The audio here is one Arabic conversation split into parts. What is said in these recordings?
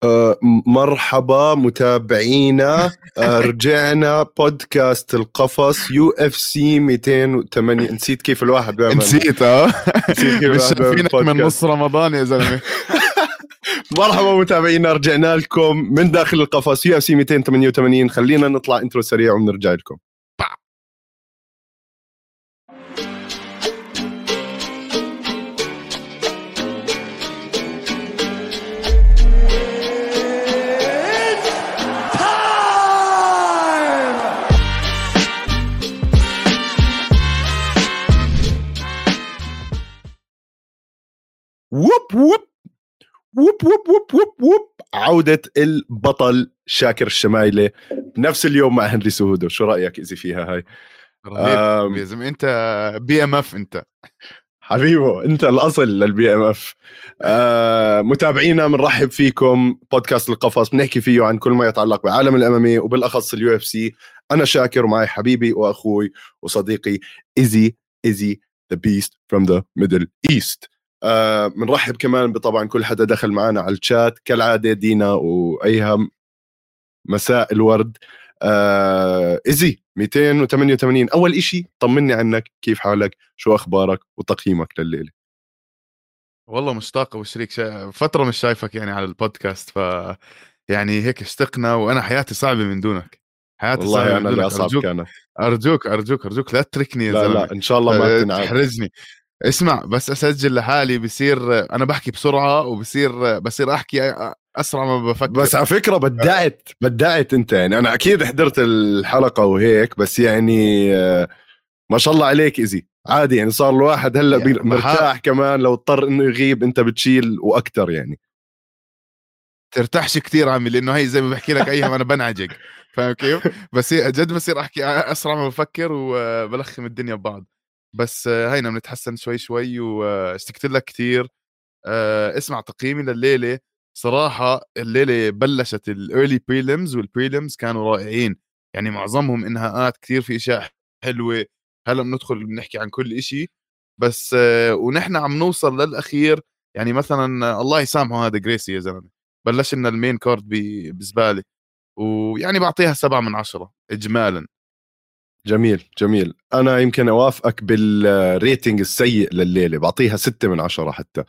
مرحبا متابعينا. رجعنا بودكاست القفص UFC 208. نسيت كيف الواحد بيعمل. نسيت كيف مش الواحد بيعمل شايفينك من بودكاست. نص رمضان يا زلمه. مرحبا متابعينا، رجعنا لكم من داخل القفص UFC 288. خلينا نطلع انترو سريع ونرجع لكم. ووب ووب ووب ووب ووب ووب ووب. عودة البطل شاكر الشمايلة بنفس اليوم مع هنري سهودو. شو رأيك إذا فيها هاي؟ رهيب يا زلمه، انت BMF انت حبيبه، انت الاصل للBMF. متابعينا بنرحب فيكم. بودكاست القفص بنحكي فيه عن كل ما يتعلق بعالم الMMA وبالاخص UFC. انا شاكر ومعي حبيبي واخوي وصديقي إيزي the beast from the middle east. بنرحب كمان بطبعا كل حدا دخل معنا على الشات كالعاده، دينا وايهم. مساء الورد. إيزي 288. أول إشي طمني عنك، كيف حالك، شو أخبارك وتقييمك لليلة؟ والله مشتاق وشريك فتره مش شايفك يعني على البودكاست، ف يعني هيك اشتقنا، وانا حياتي صعبه من دونك. حياتي والله صعبه من أنا اللي دونك. أصعب ارجوك كانت. ارجوك ارجوك ارجوك لا تتركني يا لا زلمه. لا، إن شاء الله ما بتنعاد. تحرجني. اسمع، بس اسجل لحالي بصير انا بحكي بسرعه، بصير احكي اسرع ما بفكر. بس على فكرة بدعت أنت، يعني أنا أكيد حضرت الحلقة وهيك، بس يعني ما شاء الله عليك إيزي. عادي يعني، صار الواحد هلأ يعني مرتاح كمان، لو اضطر إنه يغيب أنت بتشيل وأكتر يعني. ترتاحش كتير عمي، لانه هي زي ما بحكي لك ايام انا بنعجق، فاهم كيف؟ بس هي جد بصير احكي اسرع ما بفكر وبلخم الدنيا ببعض. بس هينا بنتحسن شوي شوي، واشتقت لك كتير. اسمع تقييمي لليله، صراحه الليله بلشت الايرلي بريليمز، والبريليمز كانوا رائعين، يعني معظمهم انهاءات كتير، في اشياء حلوه. هلا بندخل بنحكي عن كل إشي، بس ونحن عم نوصل للاخير. يعني مثلا الله يسامحه هذا جريسي يا زلمه، بلش لنا المين كارد بزباله، ويعني بعطيها 7/10 اجمالا. جميل. أنا يمكن أوافقك بالريتنج السيء لليلة، بعطيها 6/10 حتى.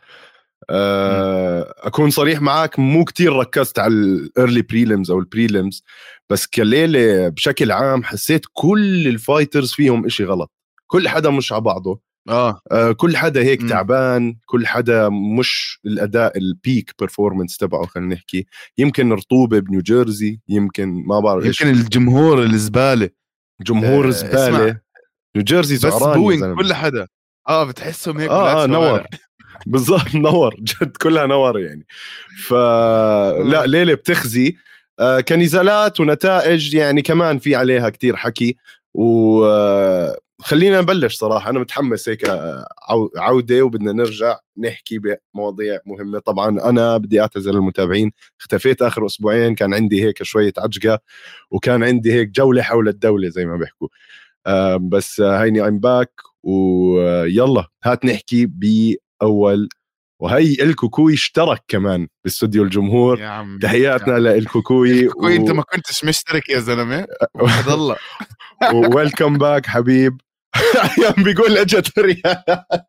أكون صريح معك، مو كتير ركزت على الأرلي بريليمز أو البريليمز، بس كليلة بشكل عام حسيت كل الفايترز فيهم إشي غلط. كل حدا مش على بعضه. كل حدا هيك تعبان، كل حدا مش الأداء البيك بيرفورمانس تبعه. خلينا نحكي يمكن رطوبة بنيوجيرسي، يمكن ما بعرف إيش. يمكن الجمهور الزباله. جمهور اسمع، زبالة. نيوجيرسي بس زعران يا بوينج زلمة. كل حدا بتحسهم هيك بالعكس نور. فوالع. بالضبط نور جد، كلها نور يعني. فلا ليلة بتخزي. كنزالات ونتائج يعني كمان في عليها كتير حكي. وخلينا نبلش. صراحة أنا متحمس هيك. عودة وبدنا نرجع نحكي بمواضيع مهمة. طبعا أنا بدي أعتذر للمتابعين، اختفيت آخر أسبوعين، كان عندي هيك شوية عجقة، وكان عندي هيك جولة حول الدولة زي ما بيحكوا. بس هيني I'm back. ويلا هات نحكي بأول. وهي الكوكوي اشترك كمان باستوديو الجمهور. يا عم تحياتنا للكوكوي. الكوكوي، انت ما كنتش مشترك يا زلمه، وحد الله. ويلكم باك حبيب. ايام بيقول اجت ريال.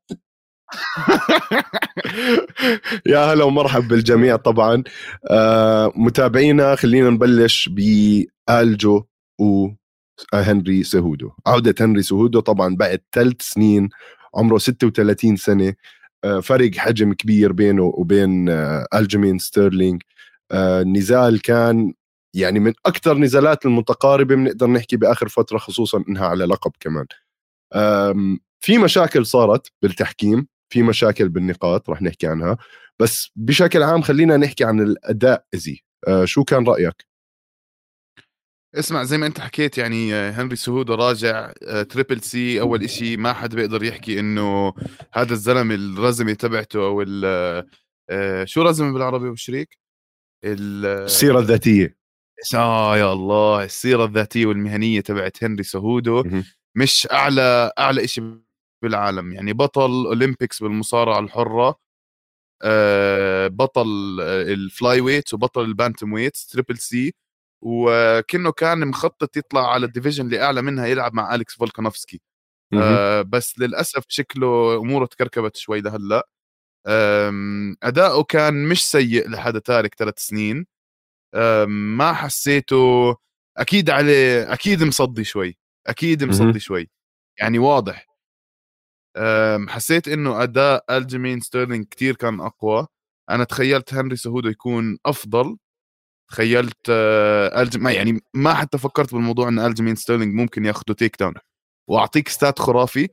يا هلا ومرحب بالجميع. طبعا متابعينا، خلينا نبلش بآلجو وهنري سهودو. عودة هنري سهودو طبعا بعد 3 سنين، عمره 36 سنة. فرق حجم كبير بينه وبين ألجيمين ستيرلينج. النزال كان يعني من أكثر نزالات المتقاربة بنقدر نحكي بآخر فترة، خصوصا إنها على لقب كمان. في مشاكل صارت بالتحكيم، في مشاكل بالنقاط رح نحكي عنها، بس بشكل عام خلينا نحكي عن الأداء. إزي شو كان رأيك؟ اسمع، زي ما انت حكيت، يعني هنري سهودو راجع تريبل سي. اول اشي ما حد بيقدر يحكي انه هذا الزلمه الرزمه تبعته او شو رزمه بالعربي وشريك السيرة الذاتية. يا الله، السيره الذاتيه والمهنيه تبعت هنري سهودو مش اعلى اشي بالعالم. يعني بطل اولمبيكس بالمصارعه الحره، بطل الفلاي ويت وبطل البانتم ويت تريبل سي، وكأنه كان مخطط يطلع على الديفيجن اللي أعلى منها يلعب مع أليكس فولكانوفسكي. بس للأسف شكله أموره تكركبت شوي لهلأ. أداؤه كان مش سيء لحدا تارك 3 سنين. ما حسيته، أكيد عليه، أكيد مصدي شوي، أكيد مصدي شوي يعني واضح. حسيت إنه أداء ألجيمين ستيرلينج كتير كان أقوى. أنا تخيلت هنري سهودو يكون أفضل. تخيلت ما يعني ما حتى فكرت بالموضوع إن ألجيمين ستيرلينج ممكن ياخده تيك داون. وأعطيك ستات خرافي،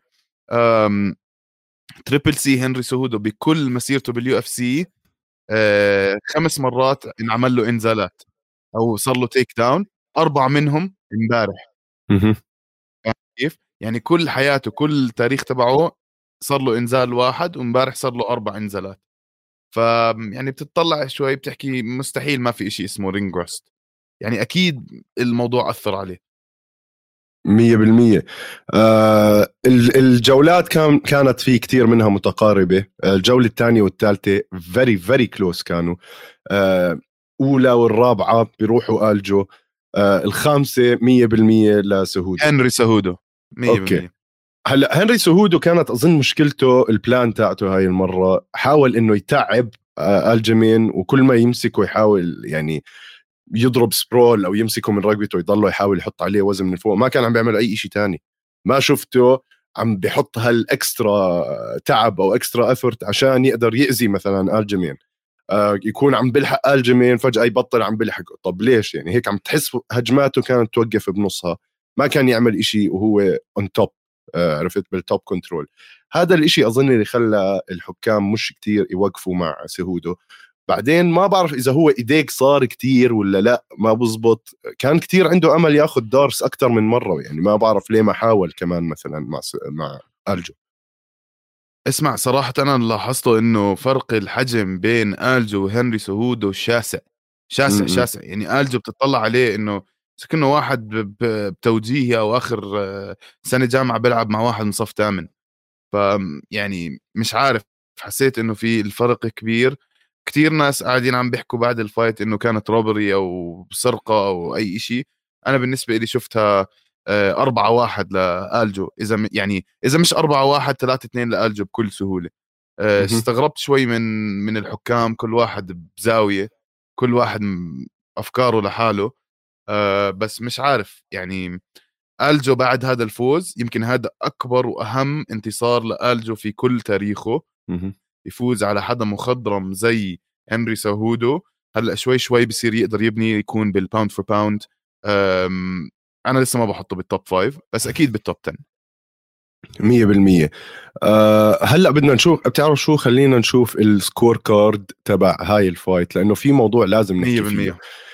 تريبل سي هنري سهودو بكل مسيرته باليو اف سي 5 مرات انعمل له انزالات او صار له تيك داون، 4 منهم امبارح. كيف يعني كل حياته كل التاريخ تبعه صار له انزال واحد، وامبارح صار له 4 انزالات. ف يعني بتطلع شوي بتحكي مستحيل ما في إشي اسمه رينج روست. يعني اكيد الموضوع اثر عليه 100%. الجولات كانت في كتير منها متقاربة. الجولة الثانية والثالثة very كلوس كانوا. أولى والرابعة بيروحوا آلجو. الخامسة 100% لسهودو، هنري سهودو 100%. أوكي. هلا هنري سهودو كانت أظن مشكلته البلان تاعته هاي المرة، حاول إنه يتعب الجيمين، وكل ما يمسكه يحاول يعني يضرب سبرول او يمسكه من رقبته يضله يحاول يحط عليه وزن من فوق. ما كان عم بيعمل اي شيء تاني، ما شفته عم بيحط هالاكسترا تعب او اكسترا افورت عشان يقدر يأذي مثلا الجيمين. يكون عم بلحق الجيمين فجأة يبطل عم بلحقه. طب ليش؟ يعني هيك عم تحس هجماته كانت توقف بنصها، ما كان يعمل إشي وهو اون توب. عرفت؟ بالتوب كنترول. هذا الإشي أظن اللي خلى الحكام مش كتير يوقفوا مع سهودو. بعدين ما بعرف إذا هو إيديك صار كتير ولا لا، ما بزبط. كان كتير عنده أمل ياخد دارس أكتر من مرة، يعني ما بعرف ليه ما حاول كمان مثلا مع ألجو. اسمع صراحة أنا لاحظته إنه فرق الحجم بين آلجو وهنري سهودو شاسع شاسع شاسع. يعني آلجو بتطلع عليه إنه كأنه واحد بتوجيهي أو آخر سنة جامعة بيلعب مع واحد من صف 8. يعني مش عارف، حسيت إنه في الفرق كبير. كتير ناس قاعدين عم بيحكوا بعد الفايت إنه كانت روبري أو سرقة أو أي إشي. أنا بالنسبة لي شفتها 4-1 لآلجو. يعني إذا مش 4-1 3-2 لآلجو بكل سهولة. استغربت شوي من الحكام، كل واحد بزاوية، كل واحد أفكاره لحاله. بس مش عارف يعني آلجو بعد هذا الفوز يمكن هذا أكبر وأهم انتصار لآلجو في كل تاريخه. يفوز على حدا مخضرم زي هنري سهودو. هلأ شوي بصير يقدر يبني، يكون بالباوند فور باوند. أنا لسه ما بحطه بالتوب 5 بس أكيد بالتوب 10 100%. هلا بدنا نشوف، بتعرف شو، خلينا نشوف السكور كارد تبع هاي الفايت لانه في موضوع لازم نحكي فيه.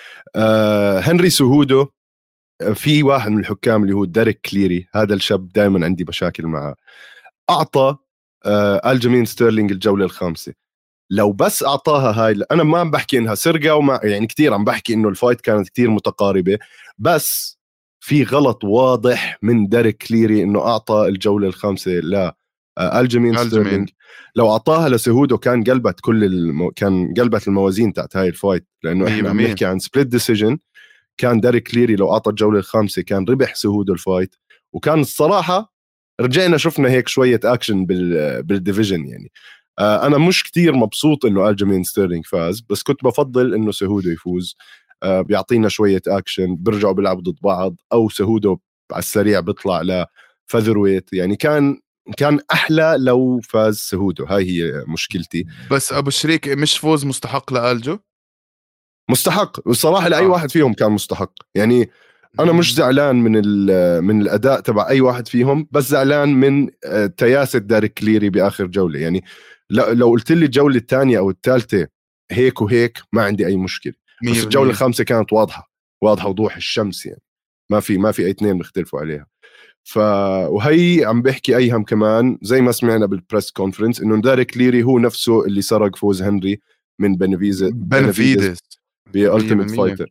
هنري سهودو، في واحد من الحكام اللي هو ديريك كليري، هذا الشاب دائما عندي مشاكل معه. اعطى الجيمين ستيرلينج الجوله الخامسه. لو بس اعطاها هاي، انا ما عم بحكي انها سرقه وما يعني كتير، عم بحكي انه الفايت كانت كتير متقاربه، بس في غلط واضح من ديريك كليري انه اعطى الجوله الخامسه ل الجيمين ستيرلينج. لو اعطاها لسهودو كان قلبت كان قلبت الموازين تاعت هاي الفايت، لانه احنا عم نحكي عن سبليت ديسيجن. كان ديريك كليري لو اعطى الجوله الخامسه كان ربح سهودو الفايت. وكان الصراحه رجعنا شفنا هيك شويه اكشن بالديفيجن يعني. انا مش كتير مبسوط انه الجيمين ستيرلينج فاز، بس كنت بفضل انه سهودو يفوز. بيعطينا شويه اكشن، بيرجعوا بيلعبوا ضد بعض، او سهودو على السريع بيطلع لفذرويت. يعني كان احلى لو فاز سهودو. هاي هي مشكلتي. بس ابو شريك مش فوز مستحق لآلجو؟ مستحق والصراحه لاي واحد فيهم كان مستحق. يعني انا مش زعلان من الاداء تبع اي واحد فيهم، بس زعلان من تياسة ديريك كليري باخر جوله. يعني لو قلت لي الجوله الثانيه او الثالثه هيك وهيك ما عندي اي مشكله، بس الجوله الخامسه كانت واضحه وضوح الشمس. يعني ما في اي اثنين بيختلفوا عليها. وهي عم بحكي ايهم كمان زي ما سمعنا بالبريس كونفرنس انه ديريك كليري هو نفسه اللي سرق فوز هنري من بنفيدز بالتيميت فايتر.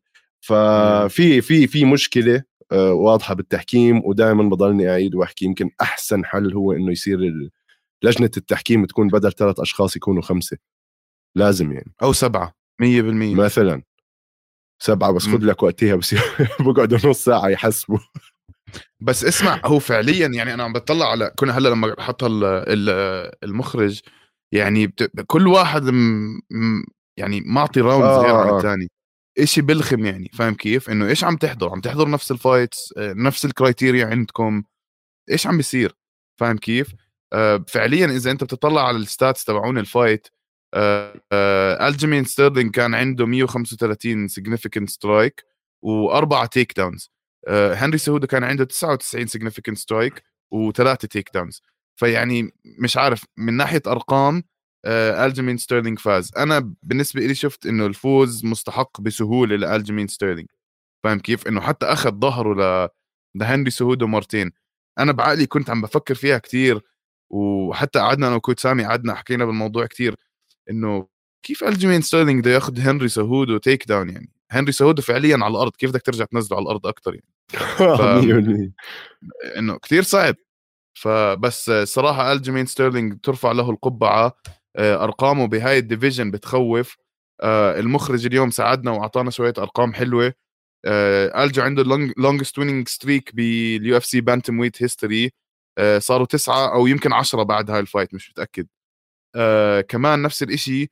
ففي مشكله واضحه بالتحكيم، ودائما بضلني اعيد واحكي يمكن احسن حل هو انه يصير لجنه التحكيم تكون بدل 3 اشخاص يكونوا 5. لازم يعني او 7 100%. مثلا 7 بس خذ لك وقتها بس بقعدوا نص ساعه يحسبوا. بس اسمع، هو فعليا يعني انا عم بطلع على كنا هلا لما حطها المخرج، يعني كل واحد يعني معطي راوندز غير عن اه الثاني. اشي بلخم يعني، فاهم كيف؟ انه ايش عم تحضر؟ عم تحضر نفس الفايتس، نفس الكرايتيريا عندكم، ايش عم بيصير؟ فاهم كيف؟ فعليا اذا انت بتطلع على الستاتس تبعون الفايت، الجيمين ستيرلينج كان عنده 135 significant سترايك و4 تيك داونز. هنري سهودو كان عنده 99 significant سترايك و3 تيك داونز. فيعني مش عارف من ناحيه ارقام، الجيمين ستيرلينج فاز. انا بالنسبه لي شفت انه الفوز مستحق بسهوله لالجيمين ستيرلينج. فاهم كيف؟ انه حتى اخذ ظهره لهنري سهودو مرتين. انا بعقلي كنت عم بفكر فيها كتير، وحتى قعدنا انا وكوت سامي قعدنا حكينا بالموضوع كتير، انه كيف الجيمين ستيرلينج بده ياخذ هنري سهودو تيك داون؟ يعني هنري سهودو فعليا على الارض، كيف بدك ترجع تنزله على الارض اكثر يعني؟ ف 100%. انه كثير صعب. فبس صراحه الجيمين ستيرلينج ترفع له القبعه. ارقامه بهاي الديفيجن بتخوف. المخرج اليوم ساعدنا واعطانا شويه ارقام حلوه. الجو عنده لونجست ويننج ستريك باليو اف سي بانتم ويت هيستوري. صاروا 9 او يمكن 10 بعد هاي الفايت، مش متاكد. كمان نفس الاشي.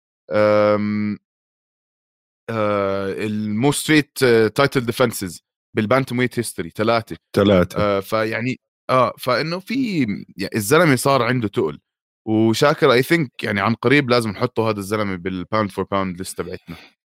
الموست ستريت تايتل ديفنسز بالبانتم ويت هيستوري 3. 3 فيعني فانه في يعني الزلمه صار عنده تقل. وشاكر اي ثينك يعني عن قريب لازم نحطه هذا الزلمه بالباوند فور باوند ليست تبعتنا.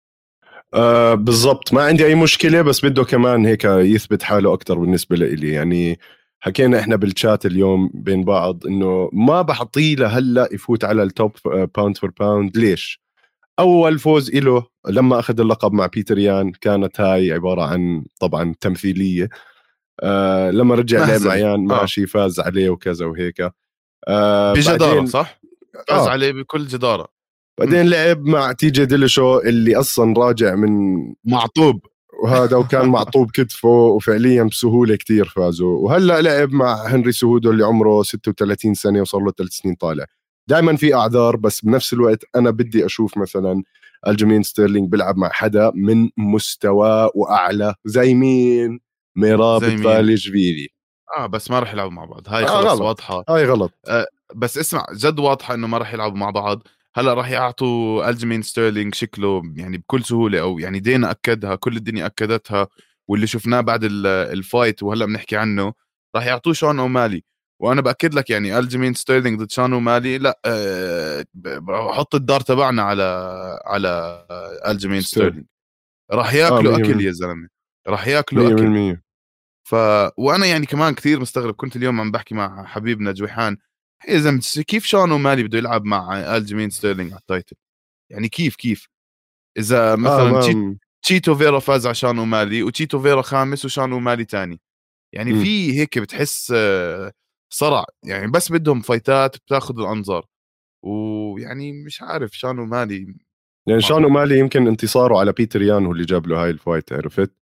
بالضبط، ما عندي اي مشكله، بس بده كمان هيك يثبت حاله اكثر بالنسبه لي. يعني حكينا احنا بالشات اليوم بين بعض انه ما بحطيه لهلا يفوت على التوب باوند فور باوند. ليش؟ اول فوز له لما اخذ اللقب مع بيتر يان كانت هاي عباره عن طبعا تمثيليه. لما رجع لعب مع مهزله. يان ماشي فاز عليه وكذا وهيك. بجداره بعدين صح، فاز عليه بكل جداره. بعدين لعب مع تي جي ديليشو اللي اصلا راجع من معطوب. وهذا وكان معطوب كتفه، وفعليا بسهوله كتير فازوا. وهلا لعب مع هنري سهودو اللي عمره 36 سنه وصار له 3 سنين طالع. دائما في اعذار، بس بنفس الوقت انا بدي اشوف مثلا الجيمين ستيرلينج بيلعب مع حدا من مستواه واعلى. زي مين؟ ميراب زي مين؟ تفاليجفيلي. بس ما راح يلعبوا مع بعض، هاي خلص غلط، واضحه. هاي غلط. بس اسمع، جد واضحه انه ما راح يلعبوا مع بعض. هلا راح يعطوا الجيمين ستيرلينج شكله يعني بكل سهوله، او يعني دينا اكدها، كل الدنيا اكدتها، واللي شفناه بعد الفايت وهلا بنحكي عنه، راح يعطوه شون اومالي. وانا باكد لك يعني الجيمين ستيرلينج ضد شون اومالي، لا بحط الدار تبعنا على الجيمين ستير ستيرلينج. راح ياكلوا اكل 100%. يا زلمه، راح ياكلوا اكل. 100%. ف وانا يعني كمان كثير مستغرب. كنت اليوم عم بحكي مع حبيبنا جويحان، يا زلمه كيف شون ومالي بده يلعب مع الجيمين ستيرلينج على التايتل؟ يعني كيف اذا مثلا ما تشيتو فيرا فاز على شون ومالي، وتشيتو فيرا خامس وشون ومالي تاني؟ يعني مم. في هيك بتحس صرع يعني، بس بدهم فايتات بتاخذ الانظار. ويعني مش عارف شون ومالي. يعني ما شون ومالي يمكن انتصاره على بيتر يان هو اللي جاب له هاي الفايت، عرفت؟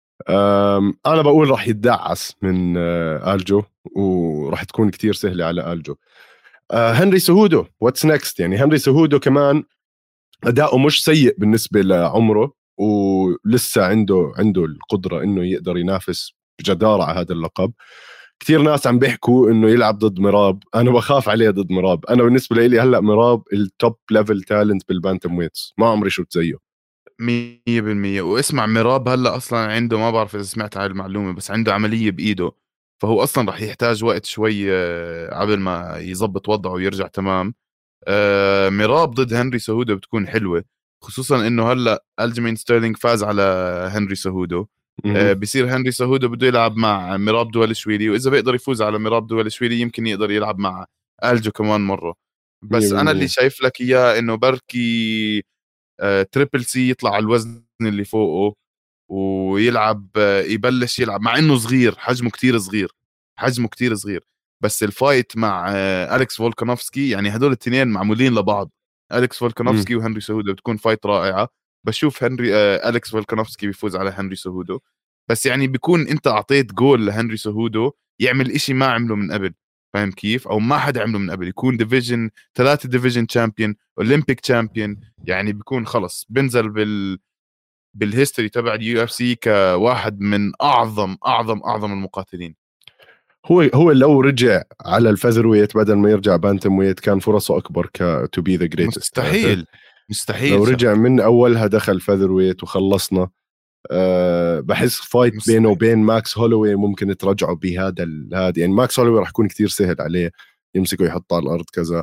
انا بقول راح يتدعس من الجو، وراح تكون كتير سهله على الجو. هنري سهودو واتس نيكست؟ يعني هنري سهودو كمان اداؤه مش سيء بالنسبه لعمره، ولسه عنده القدره انه يقدر ينافس بجداره على هذا اللقب. كثير ناس عم بيحكوا انه يلعب ضد مراب. انا بخاف عليه ضد مراب. انا بالنسبه لي هلا مراب التوب ليفل تالنت بالبانتم ويتس، ما عمري شفت زيه. 100%. واسمع، ميراب هلا اصلا عنده، ما بعرف اذا سمعت هاي المعلومه، بس عنده عمليه بايده. فهو اصلا رح يحتاج وقت شوي قبل ما يزبط وضعه ويرجع تمام. ميراب ضد هنري سهودو بتكون حلوه، خصوصا انه هلا الجيمين ستيرلينج فاز على هنري سهودو. بصير هنري سهودو بده يلعب مع ميراب دوالشويلي، واذا بيقدر يفوز على ميراب دوالشويلي يمكن يقدر يلعب مع الجو كمان مره. بس انا اللي 100%. شايف لك اياه انه بركي تريبل سي يطلع على الوزن اللي فوقه ويلعب، يبلش يلعب، مع انه صغير، حجمه كتير صغير، حجمه كتير صغير. بس الفايت مع أليكس فولكانوفسكي، يعني هدول الاثنين معمولين لبعض. أليكس فولكانوفسكي وهنري سهودو بتكون فايت رائعة. بشوف هنري أليكس فولكانوفسكي بيفوز على هنري سهودو. بس يعني بيكون انت اعطيت جول لهنري سهودو يعمل اشي ما عمله من قبل. فاهم كيف؟ او ما حدا عمله من قبل، يكون ديفيجن 3 ديفيجن تشامبيون، اولمبيك تشامبيون، يعني بيكون خلص بنزل بالهيستوري تبع اليو اف سي كواحد من اعظم المقاتلين. هو لو رجع على الفيذر ويت بدل ما يرجع بانتم ويت كان فرصه اكبر تو بي ذا جريتست. مستحيل لو رجع شاك. من اولها دخل فيذر ويت وخلصنا. بحس فايت بينه وبين ماكس هولوي ممكن ترجعوا بهذا هذا، يعني ماكس هولوي راح يكون كتير سهل عليه يمسكه يحطه على الارض كذا.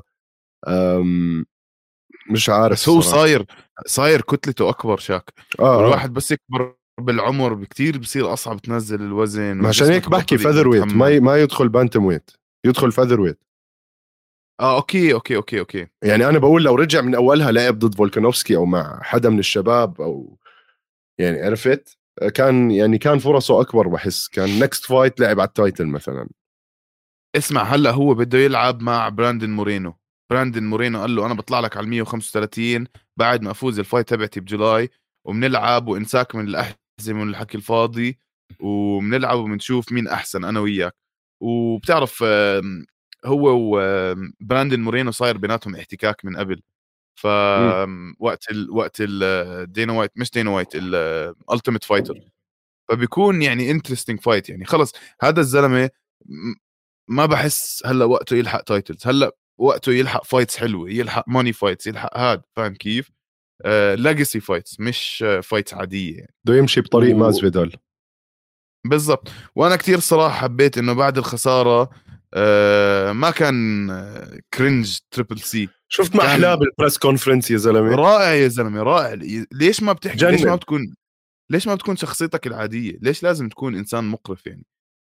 مش عارف بس هو الصراحة. صاير كتلته اكبر شاك. اه والواحد بس يكبر بالعمر بكتير بصير اصعب تنزل الوزن، عشان هيك وجسمك بحكي بطل يقدر فيذر ويت يتحمل. ما يدخل بانتم ويت، يدخل فيذر ويت. اوكي. يعني انا بقول لو رجع من اولها لعب ضد فولكانوفسكي او مع حدا من الشباب، او يعني عرفت كان فرصه اكبر. بحس كان نكست فايت لعب على التايتل مثلا. اسمع، هلا هو بده يلعب مع براندن مورينو قال له انا بطلع لك على 135 بعد ما افوز الفايت تبعتي بجولاي، وبنلعب وانساك من الاحزمه من الحكي الفاضي، وبنلعب وبنشوف مين احسن انا وياك. وبتعرف هو وبراندن مورينو صاير بيناتهم احتكاك من قبل. ف مم. وقت ال دينا وايت، مش دينا وايت، الالتيميت فايتر. فبيكون يعني انترستينج فايت. يعني خلص هذا الزلمه ما بحس هلا وقته يلحق تايتلز، هلا وقته يلحق فايتس حلوه، يلحق ماني فايتس، يلحق هاد، فاهم كيف؟ ليجاسي فايتس، مش فايتس عاديه يعني. بده يمشي بطريق مازفيدال. بالضبط. وانا كتير صراحه حبيت انه بعد الخساره ما كان كرنج تريبل سي. شفت ما احلاه كان بالبريس كونفرنس يا زلمه. رائع يا زلمه، رائع. ليش ما بتحكي؟ جنن. ليش ما بتكون شخصيتك العاديه؟ ليش لازم تكون انسان مقرف يعني؟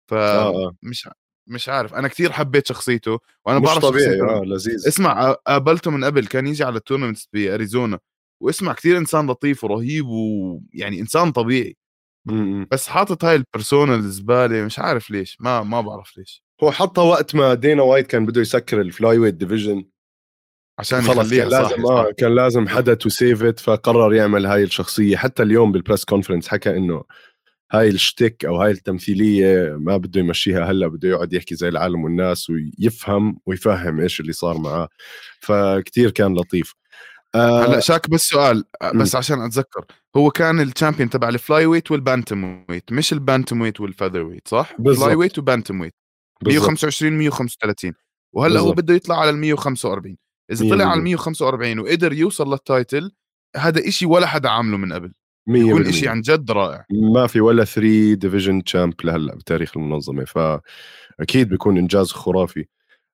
اه فمش مش عارف، انا كتير حبيت شخصيته، وانا مش بعرف طبيعي، شخصيته. لذيذ. اسمع، قابلته من قبل، كان يجي على التورنمنتس باريزونا، واسمع كتير انسان لطيف ورهيب، ويعني انسان طبيعي. م-م. بس حاطط هاي البرسونا الزباله، مش عارف ليش، ما بعرف ليش. هو حطها وقت ما دينا وايت كان بده يسكر الفلاي ويت ديفيجن، عشان وخلص كان يخليها صح لازم صح كان لازم صح. حدا تو سيف ات، فقرر يعمل هاي الشخصيه. حتى اليوم بالبريس كونفرنس حكى انه هاي الشتيك او هاي التمثيليه ما بده يمشيها هلا، بده يقعد يحكي زي العالم والناس ويفهم ويفهم ايش اللي صار معاه. فكتير كان لطيف. هلا شاك، بس سؤال م. بس عشان اتذكر، هو كان الشامبيون تبع الفلاي ويت والبانتم ويت، مش البانتم ويت والفذر ويت، صح؟ فلاي بالضبط ويت وبانتم ويت، بالضبط 125 135. وهلا هو بالضبط بده يطلع على ال 145. اذا طلع على ال 100% 145 وقدر يوصل للتايتل، هذا إشي ولا حدا عامله من قبل، بيكون إشي 100%. عن جد رائع. ما في ولا 3 ديفيجن تشامب لهلا بتاريخ المنظمه، فاكيد بيكون انجاز خرافي.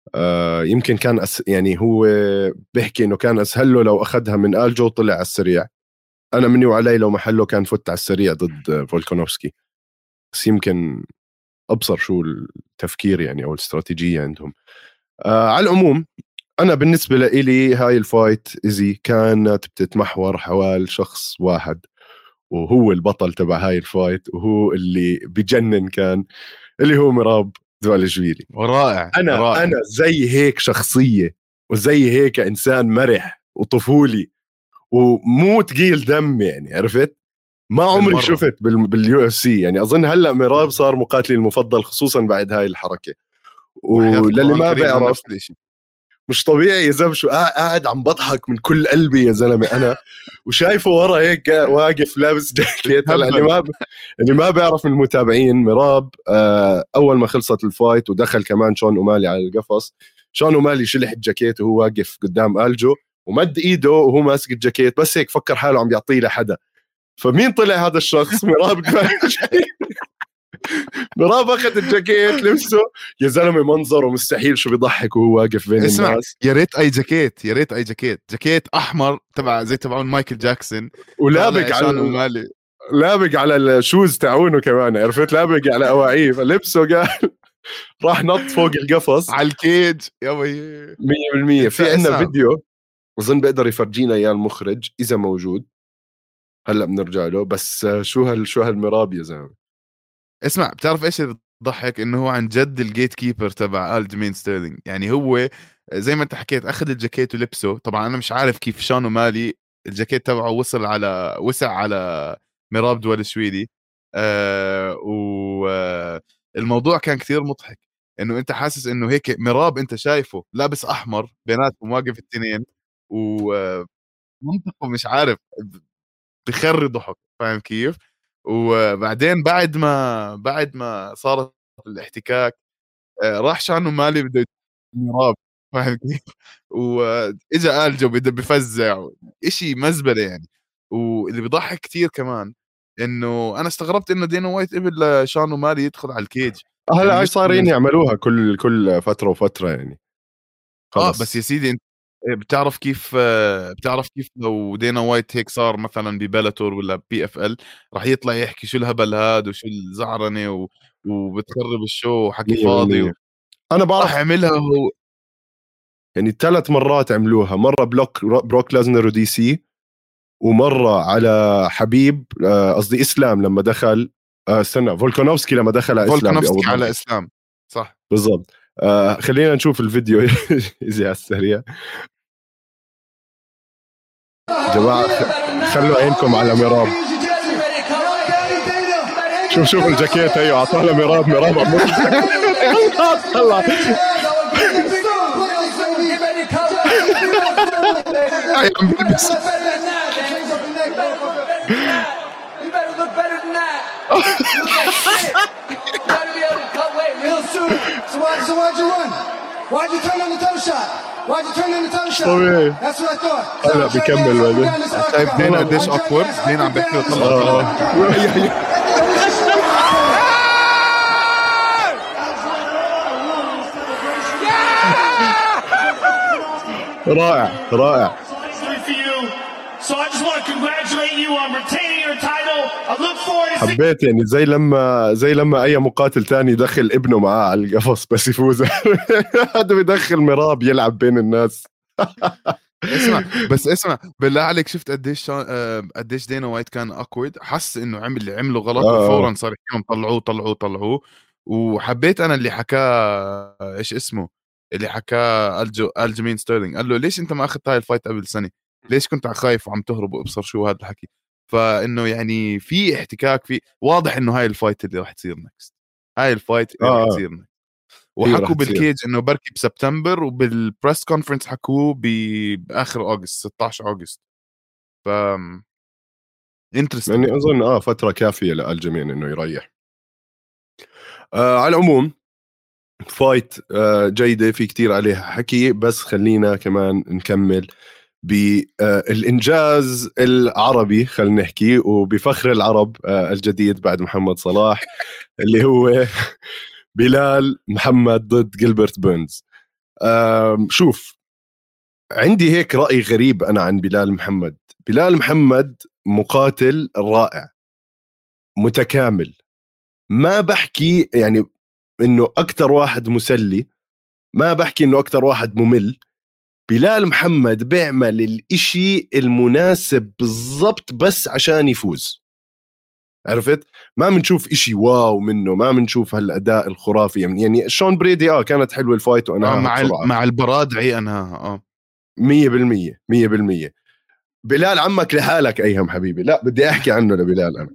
يمكن كان يعني هو بيحكي انه كان اسهل له لو اخذها من الجو طلع على السريع. انا مني وعلي لو محله كان فت على السريع ضد فولكانوفسكي. بس يمكن ابصر شو التفكير يعني او الاستراتيجيه عندهم. على العموم انا بالنسبه لي هاي الفايت ايزي كانت بتتمحور حوالي شخص واحد، وهو البطل تبع هاي الفايت، وهو اللي بجنن كان، اللي هو مراب دفالشفيلي. رائع انا رائع. زي هيك شخصيه وزي هيك انسان مرح وطفولي ومو تقيل دم، يعني عرفت ما عمري بالمرة. شفت باليو اف سي. يعني اظن هلا ميراب صار مقاتلي المفضل خصوصا بعد هاي الحركه. وحياة وللي القرآن ما الكريم أنا بيعرف، نفس الإشي. مش طبيعي يا زلمه، شو قاعد عم بضحك من كل قلبي يا زلمه انا، وشايفه ورا هيك واقف لابس جاكيت. هلا بتهبل. اللي ما بيعرف من المتابعين، مراب اول ما خلصت الفايت ودخل كمان شون اومالي على القفص، شون اومالي شلح الجاكيت وهو واقف قدام الجو ومد ايده وهو ماسك الجاكيت، بس هيك فكر حاله عم بيعطيه لحدا. فمين طلع هذا الشخص؟ مراب مراب اخذ الجاكيت لبسه. يا زلمه منظره مستحيل، شو بيضحك وهو واقف بين اسمع، الناس يا ريت اي جاكيت، يا ريت اي جاكيت احمر تبع زي تبعون مايكل جاكسون، طالع ولابق شان على ومالي. لابق على الشوز تاعونه كمان، عرفت لابق على اواعيه. فلبسه قال راح نط فوق القفص. على الكيج يا وي. 100% انت في عندنا اسمع، فيديو اظن بيقدر يفرجينا اياه المخرج اذا موجود، هلا بنرجع له. بس شو هالمراب يا زلمه. بتعرف ايش اللي بضحك؟ انه هو عن جد الجيت كيبر تبع الجيمين ستيرلينج. يعني هو زي ما انت حكيت اخذ الجاكيت ولبسه. طبعا انا مش عارف كيف شان ومالي الجاكيت تبعه وسع على ميراب دولشويلي. والموضوع كان كثير مضحك انه انت حاسس انه هيك مراب انت شايفه لابس احمر بيناتهم واقف التنين ومنطقه مش عارف بخري ضحك، فاهم كيف؟ وبعدين بعد ما صارت الاحتكاك راح شانو مالي بده مراب، فاهم كيف؟ واجا قال جو بده بفزع إشي مزبله يعني. واللي بيضحك كتير كمان انه انا استغربت انه دينا وايت قبل لشانو مالي يدخل على الكيج. هلا يعني هاي مش صارين من يعملوها كل فتره وفتره يعني. بس يا خلص سيدي انت بتعرف كيف لو دينا وايت هيك صار مثلا ببلاتور ولا بي اف ال راح يطلع يحكي شو الهبل هاد وشو الزعرنه وبتخرب الشو وحكي فاضي 100%. انا راح بعرف يعملها هو. يعني 3 مرات عملوها، مره بروك لازنر ودي سي، ومره على حبيب قصدي اسلام لما دخل استنى فولكانوفسكي لما دخل على اسلام باول فولكانوفسكي على مره. اسلام صح. بالضبط. خلينا نشوف الفيديو اذا على السريع. جماعه خلوا عينكم على ميراب. شوف الجاكيت، ايوه اعطاها ميراب عم طلع عم بلبس Why'd you turn on the toe shot? Why'd you turn on the toe shot? طبيعي. That's what I thought. هلا بكمل بعدين. شايف دين قديش اوكورد؟ دين عم بيحكي له طلع رائع. So I just want to congratulate you on retaining your title. I look forward to حبيت يعني زي لما اي مقاتل تاني يدخل ابنه معاه على القفص بس يفوز. هذا بيدخل ميراب يلعب بين الناس. اسمع بالله عليك، شفت قديش دينا وايت كان اكورد، حس انه اللي عمله غلط وفورا صار يحكيهم طلعوه. وحبيت انا اللي حكاه ايش اسمه اللي حكاه الجمين ستيرلينج، قال له ليش انت ما اخذت هاي الفايت قبل سنه؟ ليش كنت خايف وعم تهرب وابصر شو هذا الحكي؟ فانه يعني في احتكاك، في واضح انه هاي الفايت اللي راح تصير نكست، هاي الفايت اللي راح تصير نكست. هي وحكوا راح تصير. بالكيج انه بركي بسبتمبر، وبالبريس كونفرنس حكوه باخر اوغست 16 اوغست. ف انترستنج. يعني اظن فتره كافيه للجميع انه يريح. على العموم فايت جيده، في كتير عليها حكي، بس خلينا كمان نكمل بالإنجاز العربي، خلينا نحكي، وبفخر العرب الجديد بعد محمد صلاح، اللي هو بلال محمد ضد جيلبرت بيرنز. شوف، عندي هيك رأي غريب أنا عن بلال محمد مقاتل رائع متكامل، ما بحكي يعني إنه أكتر واحد مسلي، ما بحكي إنه أكتر واحد ممل. بلال محمد بيعمل الاشي المناسب بالضبط بس عشان يفوز، عرفت؟ ما بنشوف اشي واو منه، ما بنشوف هالاداء الخرافي يعني شون بريدي كانت حلوه الفايت وانهاها بسرعه مع البرادعي انهاها 100%. بلال عمك لحالك ايهم حبيبي، لا بدي احكي عنه لبلال انا.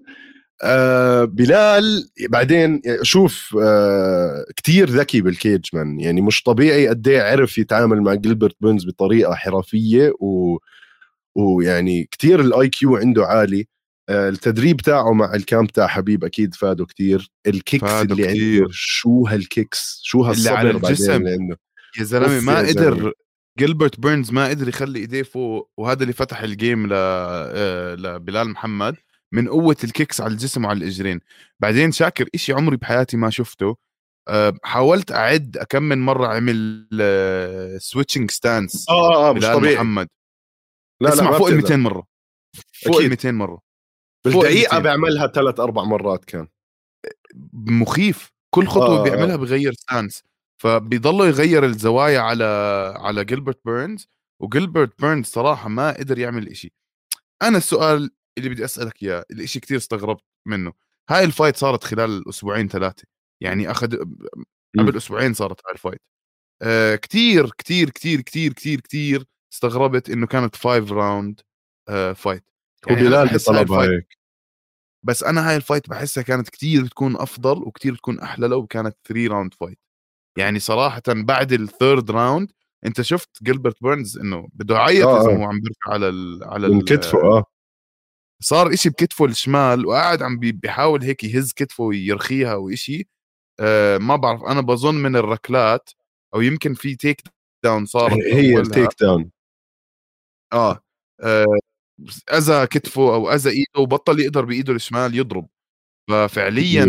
بلال بعدين شوف كتير ذكي بالكيج مان، يعني مش طبيعي قد ايه عرف يتعامل مع جيلبرت بيرنز بطريقه حرفيه ويعني كتير الاي كيو عنده عالي. التدريب تاعه مع الكامب تاع حبيب اكيد فاده كتير. الكيكس اللي كتير. عنده، شو هالكيكس، شو اللي على هالصبر بعدين الجسم اللي عنده. يا زلمه، يا ما زلمة. قدر جيلبرت بيرنز ما قدر يخلي ايديه فوق، وهذا اللي فتح الجيم لبلال محمد من قوة الكيكس على الجسم وعلى الاجرين. بعدين شاكر اشي عمري بحياتي ما شفته، حاولت اعد اكمل مرة عمل سويتشنج ستانس مش بلال طبيعي. محمد. لا اسمع، ما فوق ال بتقدر. 200 مرة، فوق ال 200 مرة، فوق ال بالدقيقة 200. بيعملها 3-4 مرات كان. مخيف، كل خطوة بيعملها آه. بغير ستانس، فبيضله يغير الزوايا على جيلبرت بيرنز. وجيلبرت بيرنز صراحة ما قدر يعمل إشي. أنا السؤال اللي بدي أسألك إياه، الإشي كتير استغربت منه، هاي الفايت صارت خلال أسبوعين 3، يعني أخذ قبل أسبوعين صارت هاي الفايت. كتير كتير كتير كتير كتير كتير استغربت إنه كانت 5 راوند فايت. يعني أنا وبلال بحس هاي بطلبها الفايت، هيك. بس انا هاي الفايت بحسها كانت كتير تكون افضل وكتير تكون احلى لو كانت 3 راوند فايت. يعني صراحه بعد الثيرد راوند انت شفت جيلبرت بيرنز انه بده يعيط اذا هو عم بيرفع من كتفه صار إشي بكتفه الشمال وقاعد عم بيحاول هيك يهز كتفه ويرخيها وإشي. ما بعرف، أنا بظن من الركلات أو يمكن في تيك داون صارت هي بأولها. التيك داون. آه أذى كتفه أو أذى إيده وبطل يقدر بإيده الشمال يضرب. ففعليا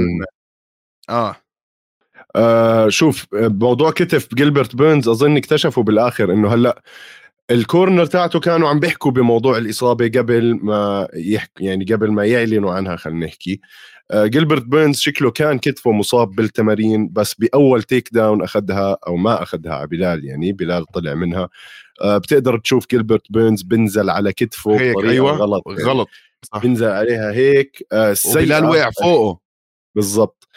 شوف موضوع كتف جيلبرت بيرنز أظن اكتشفوا بالآخر إنه هلأ الكورنر تاعته كانوا عم بيحكوا بموضوع الإصابة قبل ما يعني قبل ما يعلنوا عنها. خلينا نحكي جيلبرت بيرنز شكله كان كتفه مصاب بالتمارين، بس بأول تيك داون أخذها أو ما أخذها على بلال، يعني بلال طلع منها. بتقدر تشوف جيلبرت بيرنز بنزل على كتفه هيك بطريقة أيوة غلط، يعني غلط صح. بنزل عليها هيك وبلال السيئة وقع فوقه بالضبط.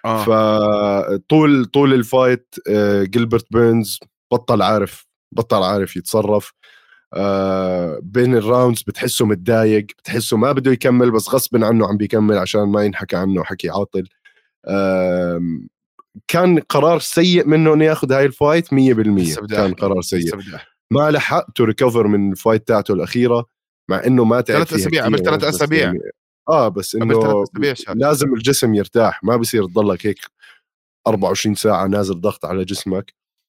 فطول الفايت جيلبرت بيرنز بطل عارف يتصرف. بين الراوندز بتحسه متضايق، بتحسه ما بده يكمل بس غصبا عنه عم بيكمل عشان ما ينحكى عنه حكي عاطل. كان قرار سيء منه انه ياخذ هاي الفايت 100%. كان قرار سيء، ما لحق تو ريكفر من الفايت تاعته الأخيرة، مع انه ما تعب 3 فيها أسابيع قبل 3 أسابيع يعني بس قبل 3 انه أسابيع شهر. لازم الجسم يرتاح، ما بصير تضلك هيك 24 ساعة نازل ضغط على جسمك.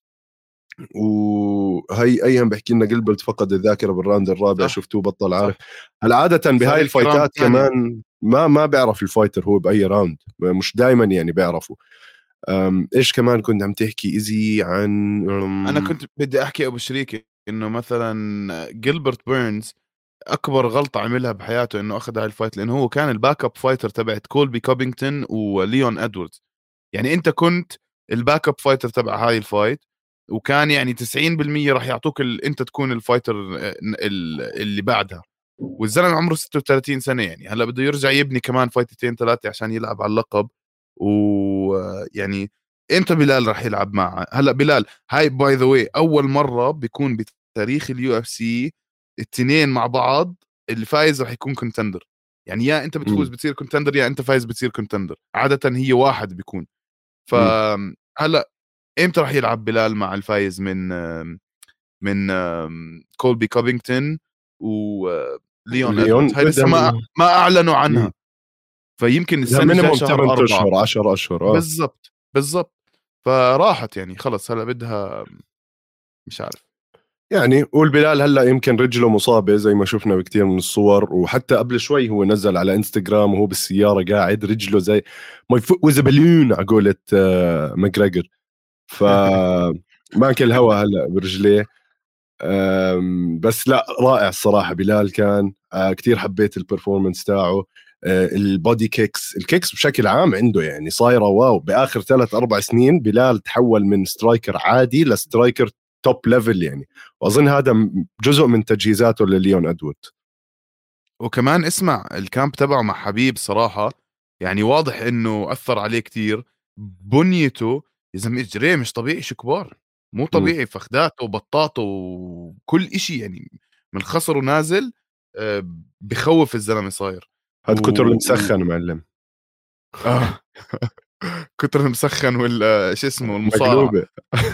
وهي ايام بحكي لنا جلبرت فقد الذاكره بالراوند الرابع، شفتوه بطل عارف. هلا عاده بهاي الفايتات كمان ما بيعرف الفايتر هو باي راوند، مش دائما يعني بيعرفوا. ايش كمان كنت عم تحكي ايزي عن انا كنت بدي احكي ابو شريكي انه مثلا جيلبرت بيرنز اكبر غلطه عملها بحياته انه اخذ هاي الفايت، لانه هو كان الباك اب فايتر تبعت كولبي كوبينغتون وليون ادواردز. يعني انت كنت الباك اب فايتر تبع هاي الفايت، وكان يعني 90% راح يعطوك انت تكون الفايتر اللي بعدها. والزلمه عمره 36 سنه، يعني هلا بده يرجع يبني كمان فايتتين ثلاثه عشان يلعب على اللقب. ويعني امتى بلال راح يلعب معه؟ هلا بلال هاي باي ذا واي اول مره بيكون بتاريخ اليو اف سي الاثنين مع بعض اللي فايز راح يكون كونتندر. يعني يا انت بتفوز بتصير كونتندر، يا انت فايز بتصير كونتندر. عاده هي واحد بيكون. فهلا امتى راح يلعب بلال مع الفايز من كولبي كوبينغتون وليون ادواردز؟ هاي لسه ما اعلنوا عنها. فيمكن السنه الجايه شهر 8 اشهر 10 اشهر بالضبط. فراحت يعني خلص، هلا بدها مش عارف يعني. والبلال هلا يمكن رجله مصابه زي ما شفنا بكتير من الصور، وحتى قبل شوي هو نزل على انستغرام وهو بالسياره قاعد رجله زي ما يفوق وذ بالون على قولة ماجريجر. ما كل هوا هلا برجليه. بس لا رائع الصراحه بلال كان كتير حبيت البرفورمانس تاعه. البودي الكيكس بشكل عام عنده يعني صايره واو. باخر 3-4 سنين بلال تحول من سترايكر عادي لسترايكر توب ليفل يعني. واظن هذا جزء من تجهيزاته لليون ادوارد. وكمان اسمع الكامب تبعه مع حبيب صراحه، يعني واضح انه اثر عليه كتير. بنيته يا زلمه اجريه مش طبيعي، شو كبار مو طبيعي. فخداته وبطاطه وكل إشي يعني من خصره نازل. بخوف الزلمه صاير. هاد كتر المسخن معلم. كتر المسخن شو اسمه المصارعه. مقلوبه.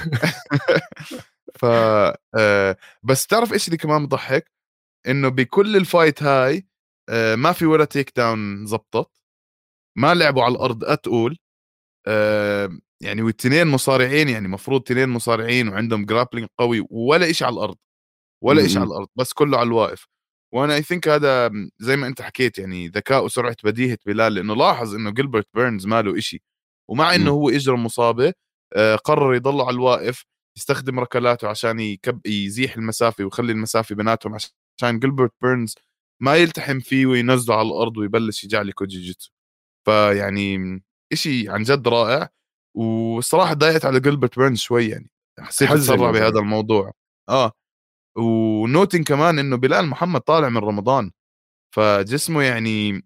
ف بس تعرف ايش اللي كمان بضحك؟ انه بكل الفايت هاي ما في ولا تيك داون زبطت، ما لعبوا على الارض اتقول. يعني والتنين مصارعين، يعني مفروض تنين مصارعين وعندهم جرابلينج قوي، ولا إشي على الارض ولا إشي على الارض، بس كله على الواقف. وانا اي ثينك هذا زي ما انت حكيت يعني ذكاء وسرعه بديهه بلال، لانه لاحظ انه جيلبرت بيرنز ماله إشي، ومع انه هو اجره مصابه قرر يضل على الواقف، يستخدم ركلاته عشان يزيح المسافه ويخلي المسافه بيناتهم، عشان جيلبرت بيرنز ما يلتحم فيه وينزله على الارض ويبلش يجعل جوجيتسو. فيعني إشي عن جد رائع. والصراحه ضايقت على جيلبرت بيرنز شوي، يعني حسيت تسرع بهذا الموضوع. ونوتين كمان انه بلال محمد طالع من رمضان، فجسمه يعني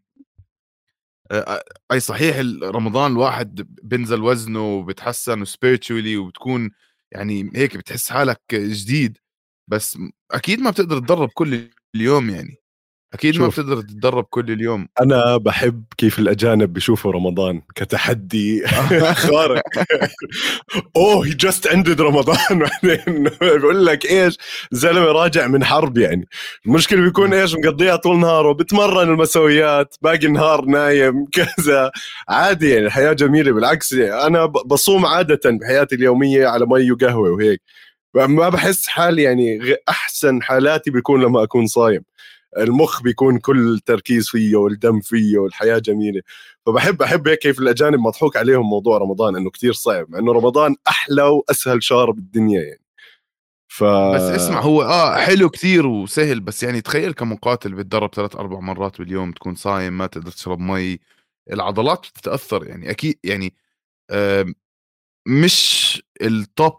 اي صحيح رمضان الواحد بنزل وزنه وبتحسن سبيريتشولي وبتكون يعني هيك بتحس حالك جديد، بس اكيد ما بتقدر تدرب كل اليوم يعني. اكيد ما شوف. بتقدر تتدرب كل اليوم. انا بحب كيف الاجانب بيشوفوا رمضان كتحدي خارق. اوه هي جاست اندد رمضان. بعدين بيقول لك ايش، زلمه راجع من حرب يعني. المشكله بيكون ايش، مقضيها طول نهاره بتمرن المسويات، باقي النهار نايم كذا. عادي يعني، الحياه جميله. بالعكس انا بصوم عاده بحياتي اليوميه على مي وقهوه وهيك. ما بحس حالي يعني، احسن حالاتي بيكون لما اكون صايم. المخ بيكون كل تركيز فيه والدم فيه والحياة جميلة. أحب هيك كيف الأجانب مضحوك عليهم موضوع رمضان إنه كتير صعب، إنه رمضان أحلى وأسهل شهر بالدنيا يعني. بس اسمع، هو حلو كتير وسهل، بس يعني تخيل كمقاتل بتدرب 3-4 مرات باليوم، تكون صايم، ما تقدر تشرب مي، العضلات بتتأثر يعني أكيد يعني. مش التوب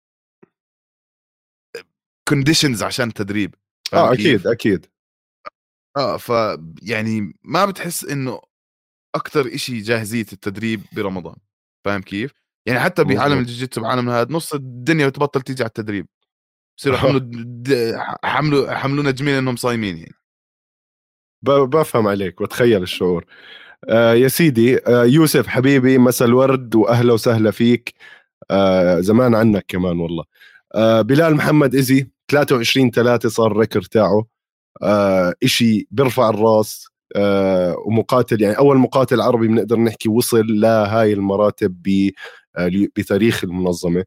كونديشنز عشان تدريب، فاهم كيف؟ أكيد ف يعني ما بتحس إنه أكتر إشي جاهزية التدريب برمضان، فاهم كيف؟ يعني حتى بعالم مزبوط. الجوجيتسو بعالم هذا نص الدنيا بتبطل تيجي على التدريب، بصيروا حملونا جميل إنهم صايمين يعني. بفهم عليك وتخيل الشعور. يا سيدي، يوسف حبيبي، مساء الورد وأهلا وسهلا فيك. زمان عنك كمان والله. بلال محمد إزي 23/3 صار الريكورد تاعه. إشي بيرفع الراس. ومقاتل يعني أول مقاتل عربي بنقدر نحكي وصل لهاي المراتب بتاريخ المنظمة.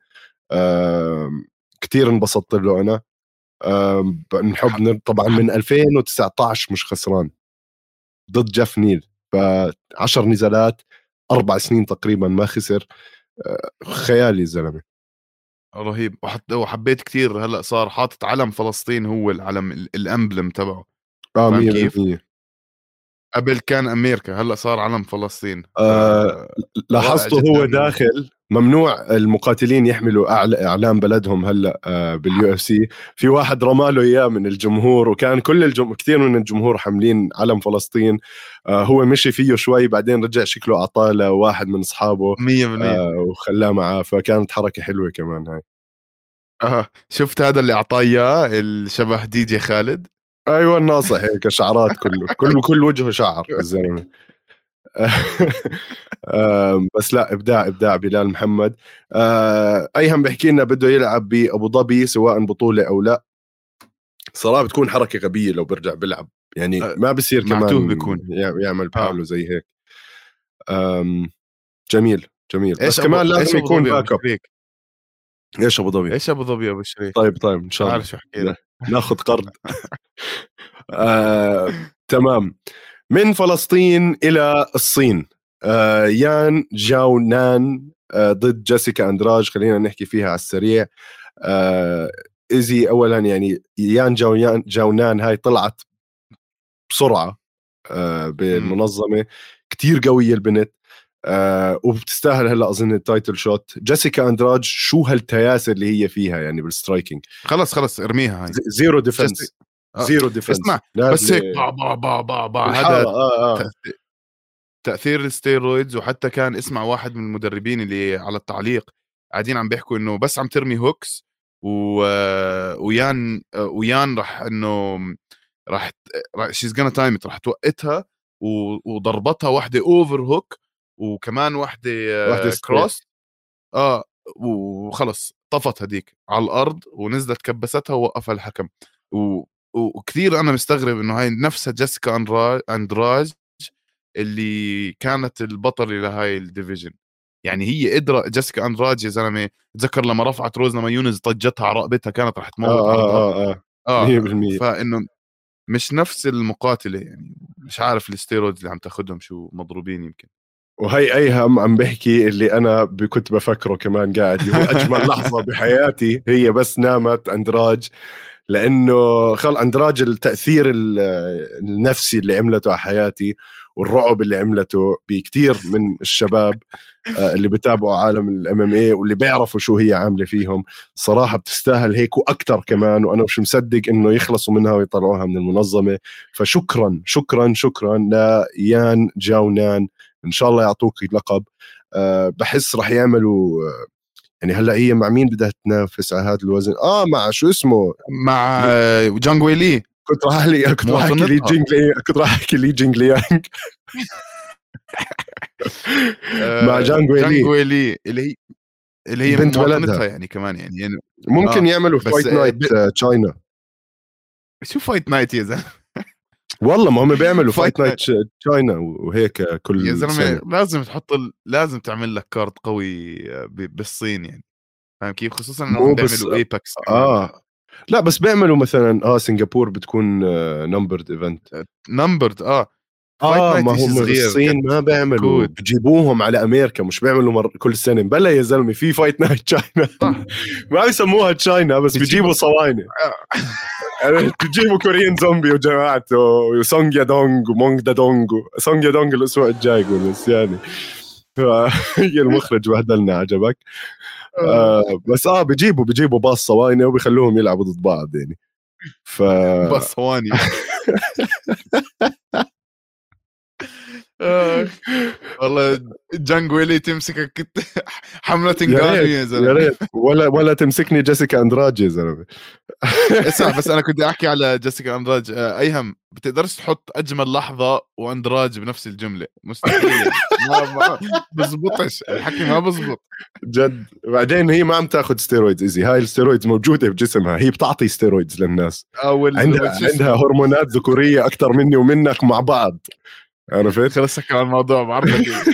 كتير انبسطت له أنا. طبعا من 2019 مش خسران ضد جيف نيل، ف10 نزالات 4 سنين تقريبا ما خسر. خيالي الزلمة. رهيب. وحبيت كتير هلا صار حاطط علم فلسطين، هو العلم الامبلم تبعه، فاهم كيف؟ 100%. قبل كان امريكا، هلا صار علم فلسطين. رائع لاحظته هو جدا. داخل ممنوع المقاتلين يحملوا اعلام بلدهم هلا باليو اف سي. في واحد رماله اياه من الجمهور، وكان كل كثير من الجمهور حاملين علم فلسطين. هو مشي فيه شوي، بعدين رجع شكله اعطاه لواحد من اصحابه 100%. وخلاه معاه، فكانت حركه حلوه كمان هاي. شفت هذا اللي اعطاه اياه الشبه دي جي خالد؟ ايوه الناصح هيك شعرات، كل وجهه شعر الزلمه. بس لا، ابداع بلال محمد. ايهم بيحكي لنا بده يلعب بابو ظبي سواء بطوله او لا. صراحه بتكون حركه غبيه لو برجع بيلعب يعني، ما بصير معتوه كمان بيكون. يعمل بحاله زي هيك. جميل بس ايش كمان لازم ابو يكون ظبي ابو باك اب. شريك؟ ايش ابو ظبي؟ ايش ابو ظبي ابو شريك؟ طيب ان مش شاء الله عارف شو احكي لك. ناخذ قرض. تمام. من فلسطين إلى الصين، يان جاو نان ضد جيسيكا أندراج. خلينا نحكي فيها على السريع. إيزي أولا يعني، يان جاو نان هاي طلعت بسرعة بالمنظمة، كتير قوية البنت. وبتستاهل هلا اظن التايتل شوت. جيسيكا اندراج شو هالتياسر اللي هي فيها يعني بالسترايكينج. خلص ارميها هاي. زيرو ديفنس. زيرو ديفنس. اسمع، بس هيك با هذا تأثير الستيرويدز. وحتى كان اسمع واحد من المدربين اللي على التعليق قاعدين عم بيحكوا انه بس عم ترمي هوكس ويان راح انه راح شيز جونا تايم، راح توقتها وضربتها واحدة اوفر هوك وكمان واحدة كروس. وخلص طفت هديك على الارض ونزلت كبستها ووقفها الحكم. وكثير انا مستغرب انه هاي نفسها جيسيكا اندراج اللي كانت البطلة لهاي الديفيجن. يعني هي قدرة جيسيكا اندراج يا زلمه، تذكر لما رفعت روزنا مايونز طجتها على رقبتها كانت راح تموت عرضها. 100%. فانه مش نفس المقاتله يعني. مش عارف الستيرويدز اللي عم تاخذهم شو مضروبين يمكن. وهي ايهم عم بحكي اللي انا كنت بفكره كمان قاعد، اللي هو اجمل لحظه بحياتي هي بس نامت اندراج. لانه اندراج التاثير النفسي اللي عملته على حياتي والرعب اللي عملته بكتير من الشباب اللي بتابعوا عالم الام ام اي واللي بيعرفوا شو هي عامله فيهم. صراحه بتستاهل هيك واكثر كمان، وانا مش مصدق انه يخلصوا منها ويطلعوها من المنظمه. فشكرا ليان جاونان. ان شاء الله يعطوك لقب. بحس رح يعملوا يعني. هلا هي مع مين بدها تنافس على هذا الوزن؟ مع شو اسمه، مع جانغ ويلي. كنت راح احكي لي جينغ ليانغ مع جانغ ويلي اللي هي بنت مواطنتها بلدها. يعني كمان يعني ممكن يعملوا بس فايت نايت تشاينا. شو فايت نايت يا زلمه؟ والله ما هم بيعملوا فايت Fight نايت تشاينا وهيك يا كل زلمه سنة. لازم تعمل لك كارد قوي بالصين يعني، فاهم كيف؟ خصوصا مو انهم بس بيعملوا ايباكس كمان. لا بس بيعملوا مثلا سنغافور بتكون نمبرد ايفنت. نمبرد فايت نايت ما إشي هم صغير بالصين ما بيعملوا، كتكوت. بجيبوهم على امريكا، مش بيعملوا كل سنه. بلا يا زلمه في فايت نايت تشاينا صح ما بيسموها تشاينا بس بيجيبوا صواينه. بيجيبوا كوريين زومبي وجماعته وسونج يادونغ ومونغ دادونغ. سونج يادونغ الاسبوع الجاي يقول بس يعني هي المخرج بهدلنا. عجبك؟ بس بيجيبوا باص صواينه وبيخلوهم يلعبوا ضد بعض يعني. بس ثواني والله جانج ويلي تمسكك حملة تنقانو يا زلمه. يا ريت ولا تمسكني جيسيكا اندراج يا زلمه. اسمع بس انا كنت احكي على جيسيكا اندراج. ايهم بتقدرش تحط اجمل لحظه واندراج بنفس الجمله، مستحيل. ما بزبطش الحكي، ما بزبط جد. بعدين هي ما عم تاخذ ستيرويدز ايزي، هاي الستيرويدز موجوده بجسمها، هي بتعطي ستيرويدز للناس. عندها هرمونات ذكوريه اكثر مني ومنك مع بعض، عرفت؟ خلصك على الموضوع، بعرفك ايه.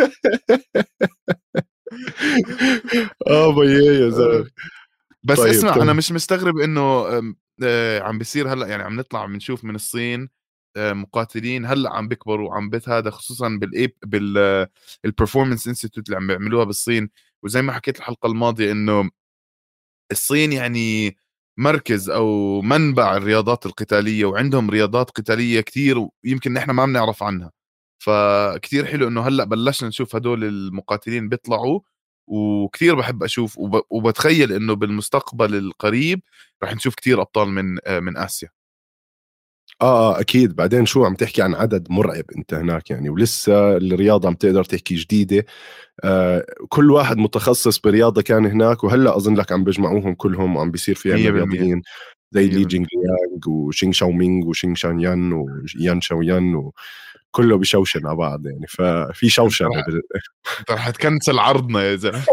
بيي يا زلمه. بس طيب اسمع طيب. انا مش مستغرب انه عم بيصير هلا، يعني عم نطلع بنشوف من الصين مقاتلين هلا عم بيكبروا، عم هذا خصوصا بالبرفورمانس انستيتوت اللي عم بيعملوها بالصين. وزي ما حكيت الحلقه الماضيه انه الصين يعني مركز او منبع الرياضات القتاليه، وعندهم رياضات قتاليه كتير ويمكن نحن ما بنعرف عنها. فكتير حلو انه هلا بلشنا نشوف هدول المقاتلين بيطلعوا، وكتير بحب اشوف وبتخيل انه بالمستقبل القريب رح نشوف كتير ابطال من اسيا. اكيد. بعدين شو عم تحكي عن عدد مرعب انت هناك يعني، ولسه الرياضه عم تقدر تحكي جديده. كل واحد متخصص برياضه كان هناك، وهلا اظن لك عم بيجمعوهم كلهم وعم بيصير فيها رياضيين زي لي جينغ ليانغ وشينغ شاومينغ وشينغ شان يان ويان شاو يان، وكله بيشوشن على بعض يعني. ففي شوشنه انت رح تكنسل عرضنا يا زلمه.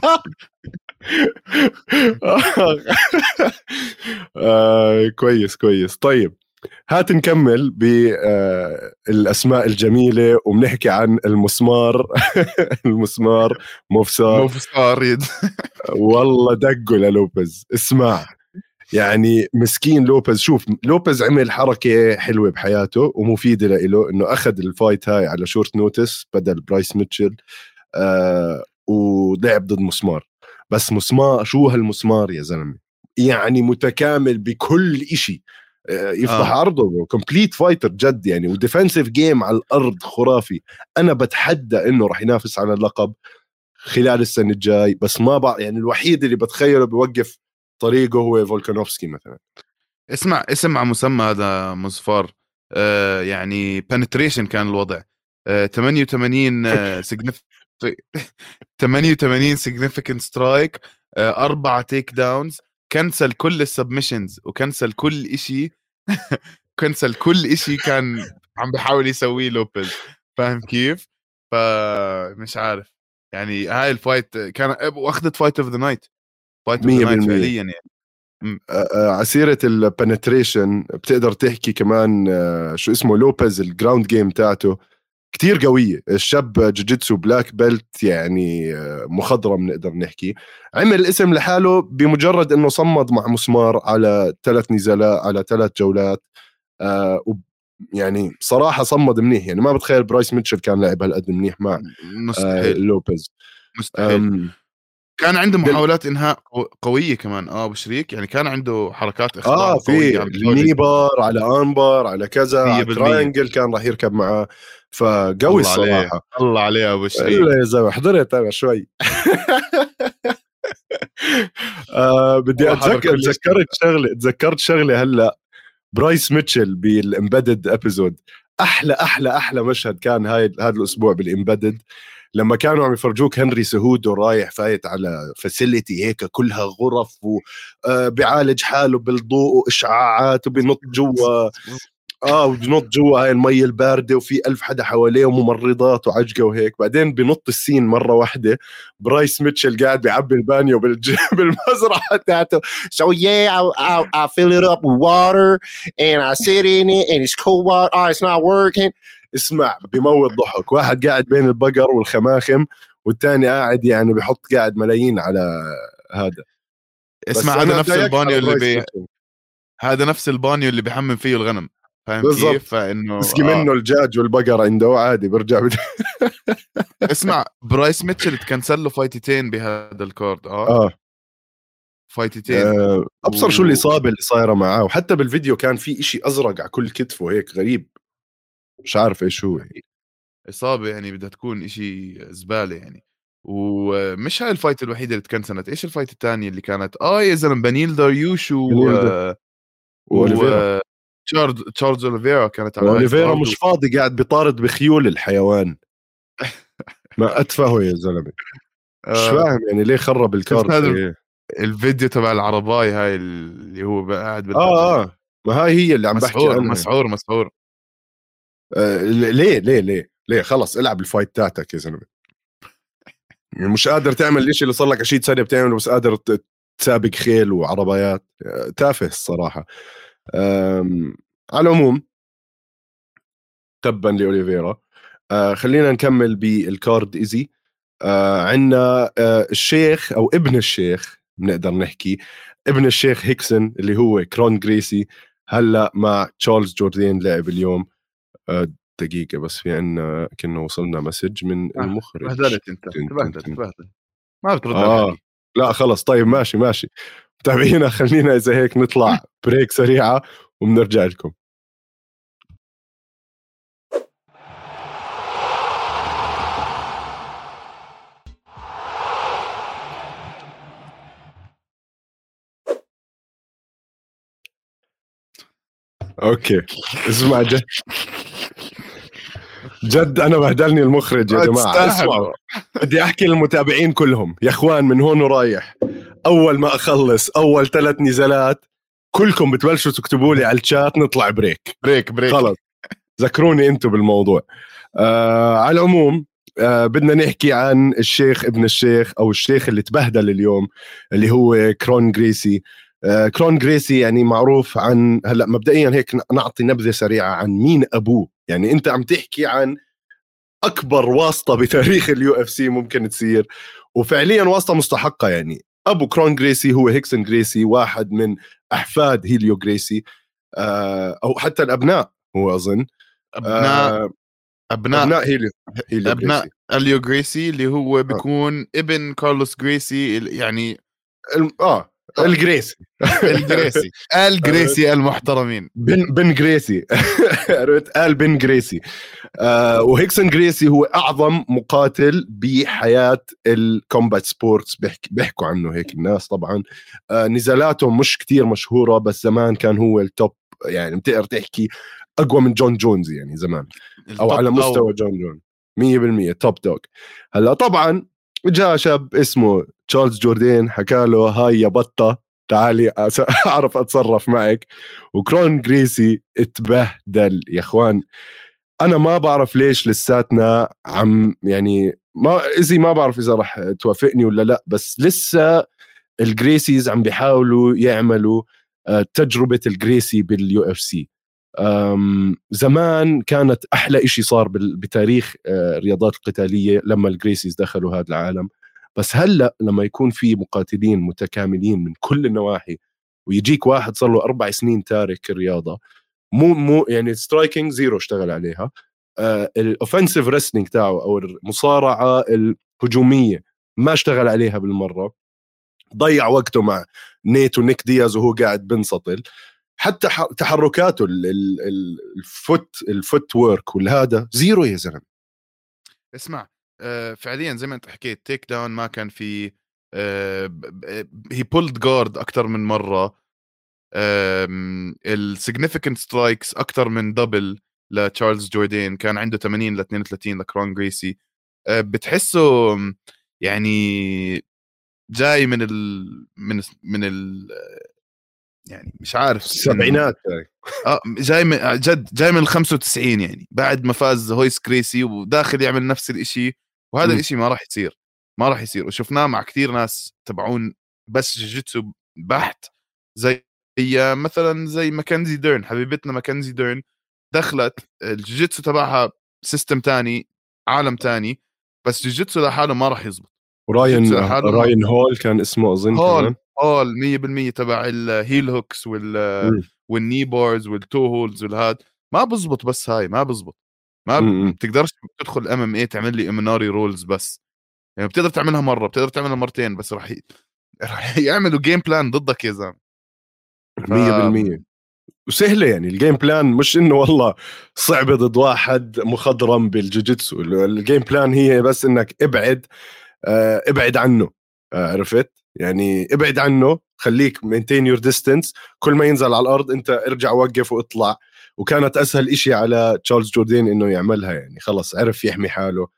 كويس. طيب هات نكمل بالأسماء الجميلة وبنحكي عن المسمار. المسمار مفسار والله دقوا للوبيز. اسمع يعني مسكين لوبيز. شوف لوبيز عمل حركة حلوة بحياته ومفيدة له، انه اخذ الفايت هاي على شورت نوتس بدل برايس ميتشل، ولعب ضد مسمار. بس مسمار شو هالمسمار يا زلمة، يعني متكامل بكل إشي. يفضح عرضه كومبليت فايتر جد يعني، وديفنسيف جيم على الأرض خرافي. أنا بتحدى إنه رح ينافس على اللقب خلال السنة الجاي، بس ما بقى يعني الوحيد اللي بتخيله بيوقف طريقه هو فولكانوفسكي مثلا. اسمع اسم على مسمى هذا مصفار. يعني penetration كان الوضع 88 88 significant strike 4 تيك داونز، كنسل كل السبمشنز وكنسل كل إشي. كنسل كل إشي كان عم بحاول يسويه لوبيز، فاهم كيف؟ فمش عارف يعني هاي الفايت كان واخذت فايت اوف ذا نايت، فايت اوف ذا نايت فعليا يعني. عسيرة البنتريشن بتقدر تحكي كمان شو اسمه لوبيز الجراوند جيم تاعته كتير قوية. الشاب جوجيتسو بلاك بيلت يعني مخضرم نقدر نحكي. عمل اسم لحاله بمجرد انه صمد مع مسمار على 3 نزالات على 3 جولات. يعني صراحة صمد منيح يعني. ما بتخيل برايس ميتشل كان لاعب هالقد منيح مع مستحيل لوبيز. مستحيل. كان عنده محاولات انهاء قويه كمان بشريك يعني، كان عنده حركات اخضاع قويه في النيبر على انبر على كذا على تراينجل كان راح يركب معاه. فقوي الصراحه. الله عليه ابو شريك. الا يا زلمه حضرت انا شوي. بدي تذكرت شغله هلا. برايس ميتشل بالامبيدد ابيزود احلى مشهد كان هذا الاسبوع بالامبيدد. لما كانوا عم يفرجوك هنري سهودو رايح فايت على فاسيلتي هيك كلها غرف وبيعالج حاله بالضوء واشعاعات وبينط جوا وبنط جوا هاي المي البارده وفي 1000 حدا حواليه وممرضات وعجقه وهيك. بعدين بنط السين مره واحده برايس ميتشل قاعد بيعبي البانيو بالمزرعه تاعته. So yeah, I fill it up with water and I sit in it and it's cold water. It's not working. اسمع بموت ضحك. واحد قاعد بين البقر والخماخم والتاني قاعد يعني بيحط قاعد ملايين على هذا. اسمع هذا نفس البانيو اللي هذا نفس البانيو اللي بيحمم فيه الغنم، فاهم بالزبط. كيف؟ فانه بسقي منه الدجاج والبقر عنده عادي برجع اسمع برايس ميتشل تكنسل له فايتتين بهذا الكارد. فايتتين. ابصر شو الاصابه اللي صايره معاه. وحتى بالفيديو كان في إشي ازرق على كل كتفه هيك غريب، مش عارف ايش هو. اصابه يعني بدها تكون إشي زباله يعني. ومش هاي الفايت الوحيده اللي تكنسلت. ايش الفايت الثانيه اللي كانت يا زلمه بنيل داريوش واوليفيرا تشارلز اوليفيرا كانت على اوليفيرا مش فاضي قاعد بيطارد بخيول الحيوان. ما اتفهه يا زلمه. مش فاهم يعني ليه خرب الكارت. الفيديو تبع العرباي هاي اللي هو قاعد ما هاي هي اللي عم بحكي عنها. مسعور ليه خلص العب الفايت تاعتك يا زلمه. يعني مش قادر تعمل الاشي اللي صار لك 20 سنه بتعمله، بس قادر تسابق خيل وعربيات. تافه الصراحه. على العموم تبا لأوليفيرا. خلينا نكمل بالكارد إيزي. عندنا الشيخ أو ابن الشيخ بنقدر نحكي ابن الشيخ هيكسن اللي هو كرون جريسي هلأ مع تشارلز جوردين لعب اليوم. دقيقة بس في عنا كنا وصلنا مسج من المخرج. بهدلت انت تبهدل ما بترد على لا خلص طيب ماشي متابعينا خلينا إذا هيك نطلع بريك سريعة وبنرجع لكم. اوكي اسمع جد انا بهدلني المخرج يا جماعه. اسمعوا بدي احكي للمتابعين كلهم يا اخوان من هون ورايح اول ما اخلص اول 3 نزالات كلكم بتبلشوا تكتبوا لي على الشات نطلع بريك خلص ذكروني انتم بالموضوع. على العموم بدنا نحكي عن الشيخ ابن الشيخ او الشيخ اللي تبهدل اليوم اللي هو كرون جريسي. كرون جريسي يعني معروف عن هلا مبدئيا هيك نعطي نبذه سريعه عن مين ابوه. يعني انت عم تحكي عن اكبر واسطه بتاريخ اليو اف سي ممكن تصير، وفعليا واسطه مستحقه. يعني ابو كرون جريسي هو هيكسن جريسي، واحد من احفاد هيليو جريسي او حتى الابناء. هو اظن ابناء هيليو ابناء هيليو جريسي اللي هو بيكون ابن كارلوس جريسي يعني الجريسي المحترمين بن جريسي قال بن جريسي. وهيكسن جريسي هو أعظم مقاتل بحياة الكومبات سبورتس بيحكوا عنه هيك الناس. طبعا نزالاته مش كتير مشهورة، بس زمان كان هو التوب. يعني بتقدر تحكي أقوى من جون جونز يعني زمان، أو على مستوى جون جونز 100% توب دوغ. هلا طبعا جاء شاب اسمه تشارلز جوردين حكى له هاي يا بطة تعالي أعرف أتصرف معك. وكرون جريسي اتبهدل يا إخوان. أنا ما بعرف ليش لساتنا عم يعني ما بعرف إذا رح توافقني ولا لا، بس لسه الجريسيز عم بيحاولوا يعملوا تجربة الجريسي باليو اف سي. زمان كانت أحلى إشي صار بتاريخ الرياضات القتالية لما الجريسيز دخلوا هذا العالم. بس هلأ لما يكون في مقاتلين متكاملين من كل النواحي ويجيك واحد صار له 4 سنين تارك الرياضة، مو يعني سترايكينج زيرو اشتغل عليها، الاوفنسيف ريسلينج تاعه او المصارعة الهجومية ما اشتغل عليها بالمرة، ضيع وقته مع نيت ونيك دياز وهو قاعد بنسطل. حتى تحركاته الفوت وورك والهذا زيرو يا زلمه. اسمع فعليا زي ما انت حكيت تيك داون ما كان في هي بولد جارد اكثر من مره. السيجنيفيكانت سترايكس اكثر من دبل لتشارلز جوردين، كان عنده 80 ل 32 لكرون جريسي. بتحسه يعني جاي من ال يعني مش عارف السبعينات يعني. جاي من جد جاي من 95 يعني بعد ما فاز هويس كريسي وداخل يعمل نفس الاشي، وهذا الاشي ما راح يصير، ما راح يصير. وشفناه مع كتير ناس تبعون بس جوجيتسو بحت، زي مثلا زي ماكنزي ديرن، حبيبتنا ماكنزي ديرن دخلت الجوجيتسو تبعها سيستم تاني، عالم تاني، بس جوجيتسو لحاله ما راح يزبط. وراين جوجيتسو لحاله راين هول كان اسمه اظن كمان. هول 100% تبع الهيل هوكس والني بارز والتو هولز والهاد ما بزبط، بس هاي ما بزبط، ما بتقدرش تدخل ام ام اي تعمل لي امناري رولز، بس يعني بتقدر تعملها مره، بتقدر تعملها مرتين، بس راح يعملوا جيم بلان ضدك يا زلمه. 100%. وسهله يعني الجيم بلان، مش انه والله صعبه ضد واحد مخضرم بالجوجيتسو. الجيم بلان هي بس انك ابعد عنه، عرفت يعني، ابعد عنه، خليك maintain your distance، كل ما ينزل على الارض انت ارجع وقف واطلع. وكانت اسهل إشي على تشارلز جوردين انه يعملها، يعني خلص عرف يحمي حاله.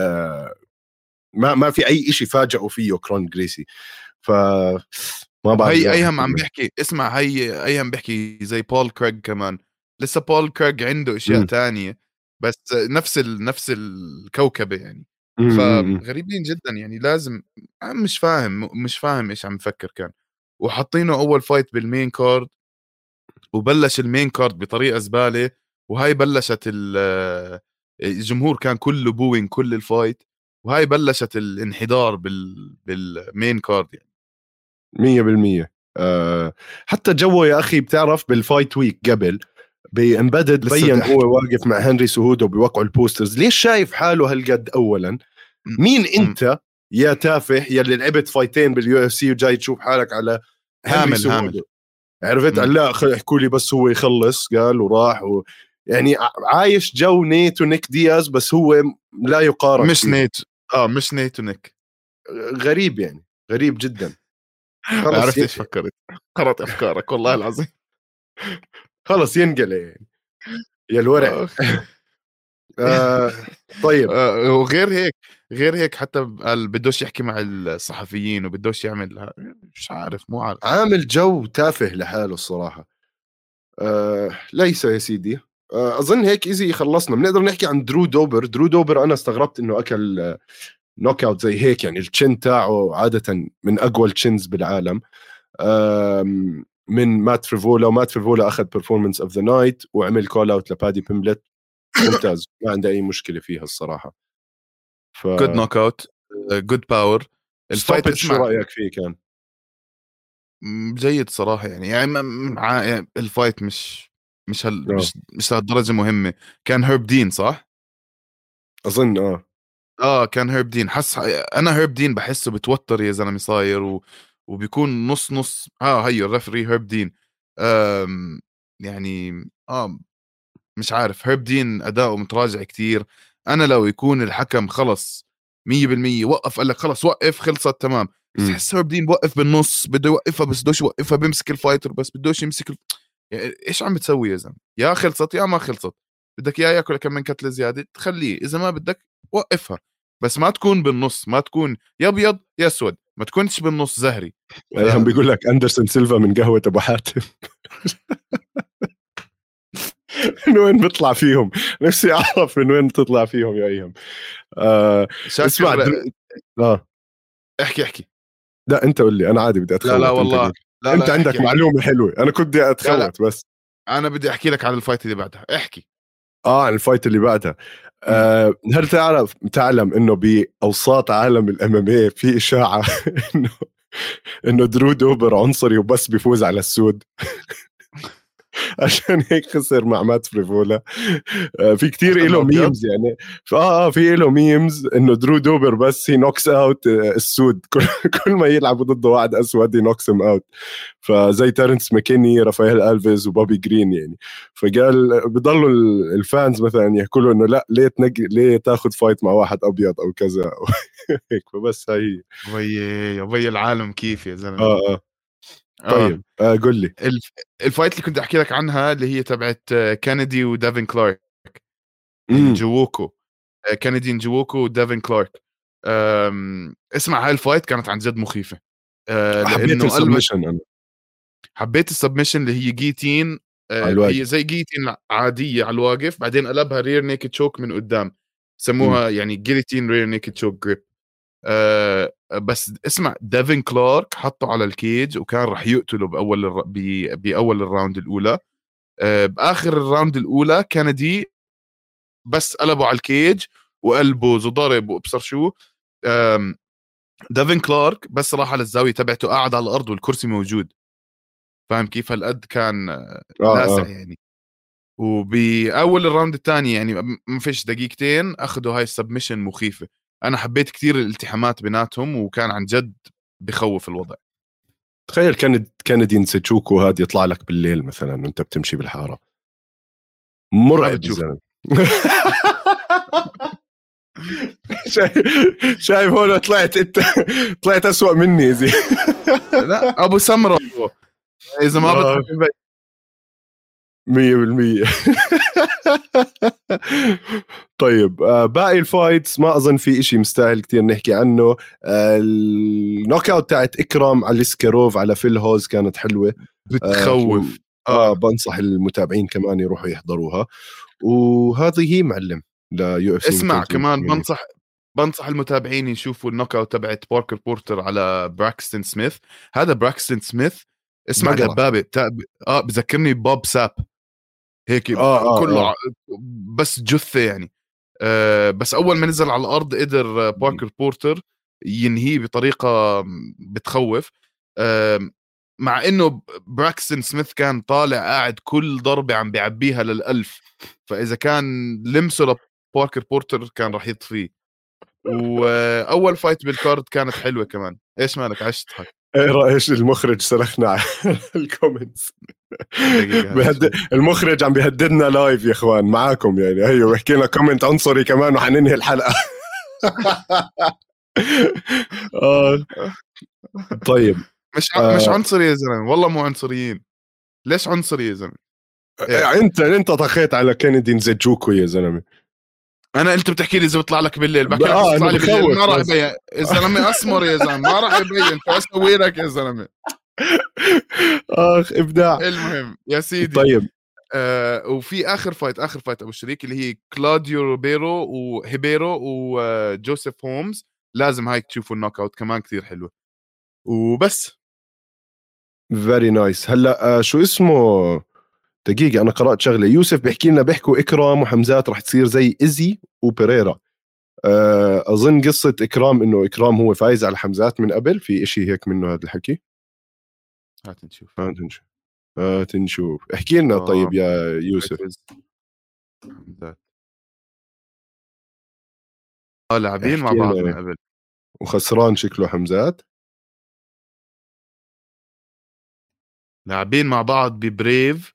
ما في اي إشي فاجئوا فيه كرون جريسي. ف ما بعرف هي ايهم عم بيحكي، اسمع، هي ايهم بيحكي زي بول كريغ كمان، لسه بول كريغ عنده اشياء تانية، بس نفس الكوكبه يعني. فغريبين جدا يعني، لازم مش فاهم ايش عم بفكر كان. وحاطينه اول فايت بالمين كارد، وبلش المين كارد بطريقه زباله، وهاي بلشت الجمهور كان كله بوين كل الفايت، وهاي بلشت الانحدار بالمين كارد يعني. 100%. حتى جوه يا اخي، بتعرف بالفايت ويك قبل بامبدد بين هو واقف مع هنري سهودو بيوقعوا البوسترز. ليش شايف حاله هالقد؟ اولا مين انت يا تافه يلي لعبت فايتين باليو اف سي وجاي تشوف حالك على هنري سهودو؟ عرفت؟ لا احكوا لي بس هو يخلص، قال وراح يعني عايش جو نيت ونيك دياز، بس هو لا يقارن مش فيه. نيت مش نيت ونيك. غريب يعني، غريب جدا. خلص عرفت ايش فكرت؟ قرأت افكارك والله العظيم. خلص ينقل يعني يا الورع. طيب. غير هيك حتى قال بدوش يحكي مع الصحفيين وبدوش يعمل، مش عارف، مو عارف، عامل جو تافه لحاله الصراحة. ليس يا سيدي. أظن هيك إيزي خلصنا. بنقدر نحكي عن درو دوبر. درو دوبر أنا استغربت إنه أكل نوك أوت زي هيك، يعني التشين تاعه عادة من أقوى التشينز بالعالم. من مات فريفولا، ومات فريفولا أخذ performance of the night وعمل كول أوت لبادي بيمبلت. ممتاز، ما عنده أي مشكلة فيها الصراحة. جود نوك اوت، جود باور. الفايت شو رأيك فيه كان؟ جيد صراحة يعني الفايت مش لهالدرجة مهمة. كان هيرب دين صح؟ أظن كان هيرب دين. انا هيرب دين بحسه بتوتر يا زلمه صاير، وبيكون نص هي الرفري هيرب دين. يعني مش عارف، هيرب دين اداؤه متراجع كتير. انا لو يكون الحكم خلص 100% وقف، قال لك خلص وقف، خلصت تمام، بس حس هيرب دين بوقف بالنص، بده يوقفها بس بدوش يوقفها، بيمسك الفايتر بس بدوش يمسك يعني ايش عم بتسوي يا زلمه؟ يا خلصت يا ما خلصت، بدك اياه ياكل كم من كتله زياده تخليه، اذا ما بدك وقفها، بس ما تكون بالنص، ما تكون يا ابيض يا اسود، ما تكونش بالنص زهري. هم بيقول لك أندرسون سيلفا من قهوة أبو حاتم. من وين بيطلع فيهم؟ نفسي أعرف من وين بتطلع فيهم يا أيهم. اسمع احكي لا أنت قل لي، أنا عادي بدي أتخوت. لا والله أنت عندك احكي. معلومة حلوة، أنا كنت بدي أتخوت. بس أنا بدي أحكي لك على الفايت اللي بعدها. احكي. عن الفايت اللي بعدها. هل تعلم إنه بأوساط عالم الMMA في إشاعة إنه درو دوبر عنصري وبس بيفوز على السود؟ عشان هيك خسر مع مات فريفولا. في كتير له ميمز يعني. في له ميمز انه درو دوبر بس هي نوكس اوت السود. كل ما يلعب ضده واحد اسود ينوكسم اوت. فزي تيرنس ماكيني، رافائيل الفيز، وبوبي جرين يعني. فقال بضلوا الفانز مثلا يحكوا له انه لا، ليه تاخذ فايت مع واحد ابيض او كذا هيك. فبس هاي يا بي العالم كيف يا زلمه. طيب قل لي. الفايت اللي كنت احكي لك عنها اللي هي تبعت كينيدي ودافين كلارك، يعني جووكو. كندي نجوكو وديفين كلارك. اسمع هاي الفايت كانت عن جد مخيفة. حبيت السبمشن. أنا حبيت السبمشن اللي هي جيتين. هي زي جيتين عادية على الواقف، بعدين قلبها رير نيكد شوك من قدام، سموها يعني جيليتين رير نيكد شوك جريب. بس اسمع ديفين كلارك حطه على الكيج وكان رح يقتله بأول الراوند الأولى. بآخر الراوند الأولى كندي بس قلبوا على الكيج وقلبه وضرب وابصر شو. ديفين كلارك بس راح على الزاوية تبعته، قاعد على الأرض والكرسي موجود. فاهم كيف هالقد كان لاسع يعني. وبأول الراوند الثاني يعني ما فيش دقيقتين أخذوا هاي السبمشن مخيفة. أنا حبيت كتير الالتحامات بيناتهم وكان عن جد بخوف الوضع. تخيل كندي نسيتشوكو هاد يطلع لك بالليل مثلا وانت بتمشي بالحارة، مرعب الزلمة. شايف هون طلعت أسوأ مني زي. لا أبو سمرة إذا ما بتحب 100%. طيب باقي الفايتس ما أظن في إشي مستاهل كتير نحكي عنه. النوك اوت تاعت إكرام على الاسكاروف على فيل هوز كانت حلوة بتخوف. بنصح المتابعين كمان يروحوا يحضروها. وهذه هي معلم ليو اف سي. اسمع كمان بنصح المتابعين يشوفوا النوك اوت تبعت باركر بورتر على براكستون سميث. هذا براكستون سميث اسمع دبابة بذكرني بوب ساب هيك. كله بس جثة يعني. بس أول ما نزل على الأرض قدر باركر بورتر ينهيه بطريقة بتخوف. مع إنه براكستون سميث كان طالع قاعد كل ضربة عم بيعبيها للألف، فإذا كان لمسه لباركر بورتر كان رح يطفيه. وأول فايت بالكارد كانت حلوة كمان. إيش مالك عشت تضحك؟ ايش المخرج سلخنا الكومنتس. المخرج عم بيهددنا لايف يا اخوان معاكم يعني. هيو بحكي لنا كومنت عنصري كمان وحننهي الحلقة. طيب مش عنصري يا زلمة، والله مو عنصريين. ليش عنصري يا زلمة؟ انت طخيت على كندي نزيتشوكو يا زلمة. انت بتحكي لي اذا بيطلع لك بالليل بحكي لك بيطلع لي بالليل ما راح يبين. الزلمه اسمر يا زلمه ما راح يبين. شو اسوي لك يا زلمه؟ ابداع. المهم يا سيدي. طيب وفي اخر فايت ابو شريك اللي هي كلوديو روبيرو وهيبيرو وجوزيف هومز. لازم هاي تشوفوا النوك اوت كمان كثير حلوه. وبس فيري نايس. هلا شو اسمه دقيقة أنا قرأت شغلة. يوسف بيحكي لنا بيحكوا إكرام وحمزات رح تصير زي إزي وبيريرا. أظن قصة إكرام إنه إكرام هو فايز على حمزات من قبل. في إشي هيك منه هذا الحكي. هات نشوف. احكي لنا طيب يا يوسف. لاعبين مع بعض من قبل وخسران شكله حمزات. لاعبين مع بعض ببريف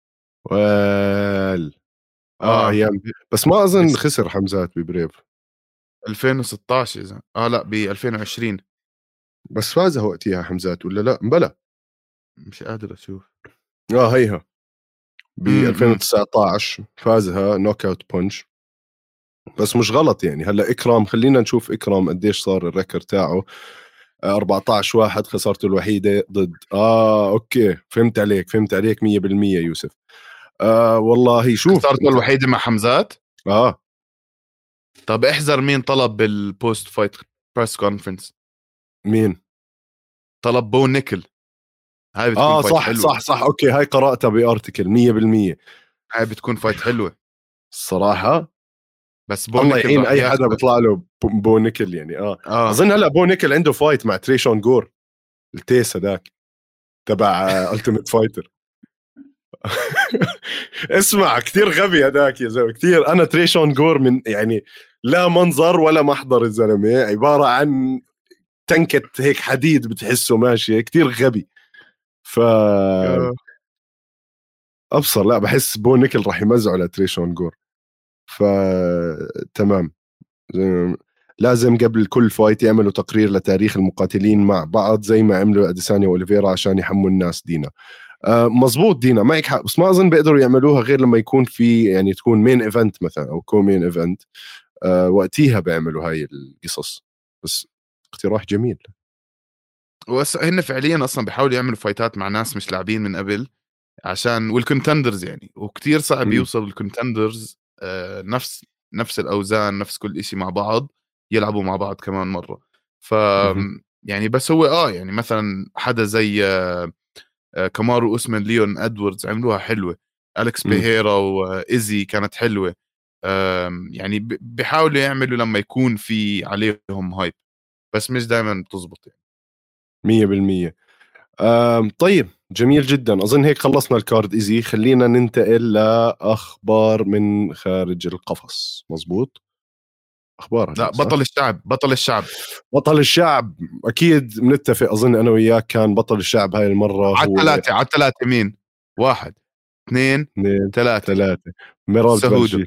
أيام بس ما أظن خسر حمزات ببريف 2016 إذا لا ب 2020 بس فازها وقتها حمزات ولا لا؟ بلا مش قادر أشوف. هيها ب 2019 فازها نوك اوت بونش. بس مش غلط يعني. هلا إكرام خلينا نشوف إكرام قديش صار الريكورد تاعه. 14-1 خسارته الوحيدة ضد أوكي فهمت عليك 100% يوسف. والله شوف خسارته الوحيدة مع حمزات. طب احذر مين طلب بالبوست فايت بريس كونفرنس. مين طلب؟ بو نيكل. هاي بتكون فايت حلوة. صح اوكي هاي قرأتها بارتكل 100%. هاي بتكون فايت حلوة الصراحة. بس بو نيكل يعين اي حدا بيطلع له بو نيكل يعني. اظن هلا بو نيكل عنده فايت مع تريشون جور التيس هداك تبع التيميت فايتر. اسمع كتير غبي هداك يا زلمه كتير. انا تريشون جور من يعني لا منظر ولا محضر. الزلمه عباره عن تنكة هيك حديد بتحسه ماشي كتير غبي. ف ابصر لا بحس بو نيكل راح يمزعه لتريشون جور. تمام. لازم قبل كل فايت يعملوا تقرير لتاريخ المقاتلين مع بعض زي ما عملوا أديسانيا وأوليفيرا عشان يحموا الناس. دينا مزبوط دينا معك حق. بس ما أظن بيقدروا يعملوها غير لما يكون في يعني تكون مين إيفنت مثلا أو كومين إيفنت. وقتيها بيعملوا هاي القصص. بس اقتراح جميل. هن فعليا اصلا بيحاولوا يعملوا فايتات مع ناس مش لاعبين من قبل عشان والكونتندرز يعني، وكتير صعب يوصل الكونتندرز نفس الاوزان نفس كل إشي مع بعض يلعبوا مع بعض كمان مره. ف يعني بس هو يعني مثلا حدا زي كامارو اوسمان ليون ادواردز عملوها حلوه، أليكس بيهيرا وإيزي كانت حلوه. يعني بيحاولوا يعملوا لما يكون في عليهم هايب، بس مش دائما بتزبط يعني 100%. طيب جميل جدا. أظن هيك خلصنا الكارد إيزي. خلينا ننتقل لأخبار من خارج القفص. مزبوط، أخبار لا بطل الشعب أكيد بنتفق. أظن أنا وياك كان بطل الشعب هاي المرة على الثلاثة مين؟ 1 2 3 ميراب سهودو.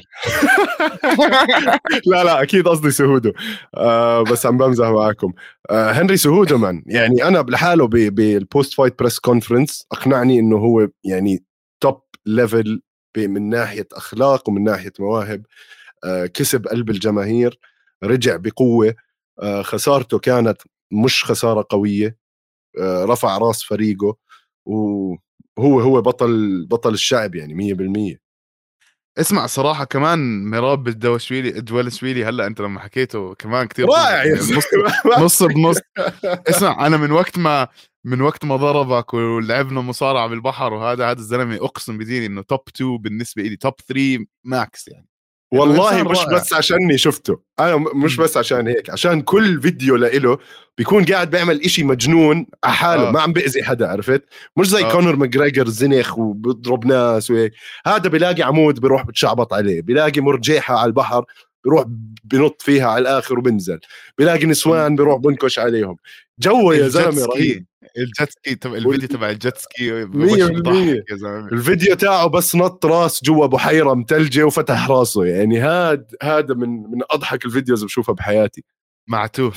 لا أكيد قصدي سهودو. بس عم بمزح معاكم. هنري سهودو من يعني أنا لحاله بالبوست فايت بريس كونفرنس أقنعني إنه هو يعني توب ليفل من ناحية أخلاق ومن ناحية مواهب. كسب قلب الجماهير، رجع بقوة. خسارته كانت مش خسارة قوية، رفع راس فريقه، وهو بطل الشعب يعني 100%. اسمع صراحة كمان ميراب الدولشويلي هلا انت لما حكيته كمان كتير رائع يعني نص بنص. اسمع انا من وقت ما ضربك ولعبنا مصارعة بالبحر وهذا الزلمة اقسم بديني انه توب 2 بالنسبة لي، توب 3 ماكس يعني. والله مش رائع. بس عشانني شفته انا مش بس عشان هيك، عشان كل فيديو له بيكون قاعد بيعمل اشي مجنون على حاله. ما عم بأذي حدا، عرفت؟ مش زي كونر ماجريجر زنخ وبضرب ناس وهيك. هذا بيلاقي عمود بيروح بتشعبط عليه، بيلاقي مرجيحة على البحر بيروح بنط فيها على الآخر وبنزل، بيلاقي نسوان بيروح بنكش عليهم. جو يا زلمة رهيب. الجيت سكي الفيديو تبع الجيت سكي 100% يا زلمه. الفيديو تاعه بس نط راس جوا بحيره متلجه وفتح راسه. يعني هذا من اضحك الفيديوز بشوفها بحياتي. معتوه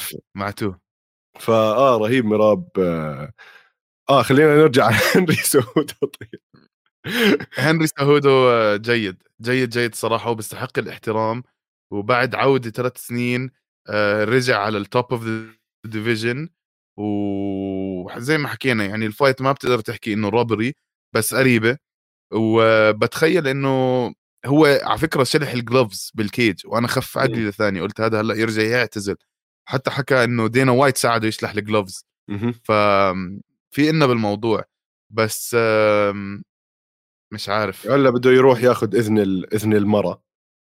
رهيب ميراب. خلينا نرجع هنري سهودو. طيب هنري سهودو جيد صراحه وبيستحق الاحترام. وبعد عوده 3 سنين رجع على التوب اوف ذا ديفيجن. وزي ما حكينا يعني الفايت ما بتقدر تحكي انه روبري بس قريبه. وبتخيل انه هو على فكره شلح الجلوفز بالكيج وانا خف عقلي لثاني، قلت هذا هلا يرجع يعتزل. حتى حكى انه دينا وايت ساعده يشلح الجلوفز. ففي إنه بالموضوع بس مش عارف. هلا بده يروح ياخذ اذن المرأة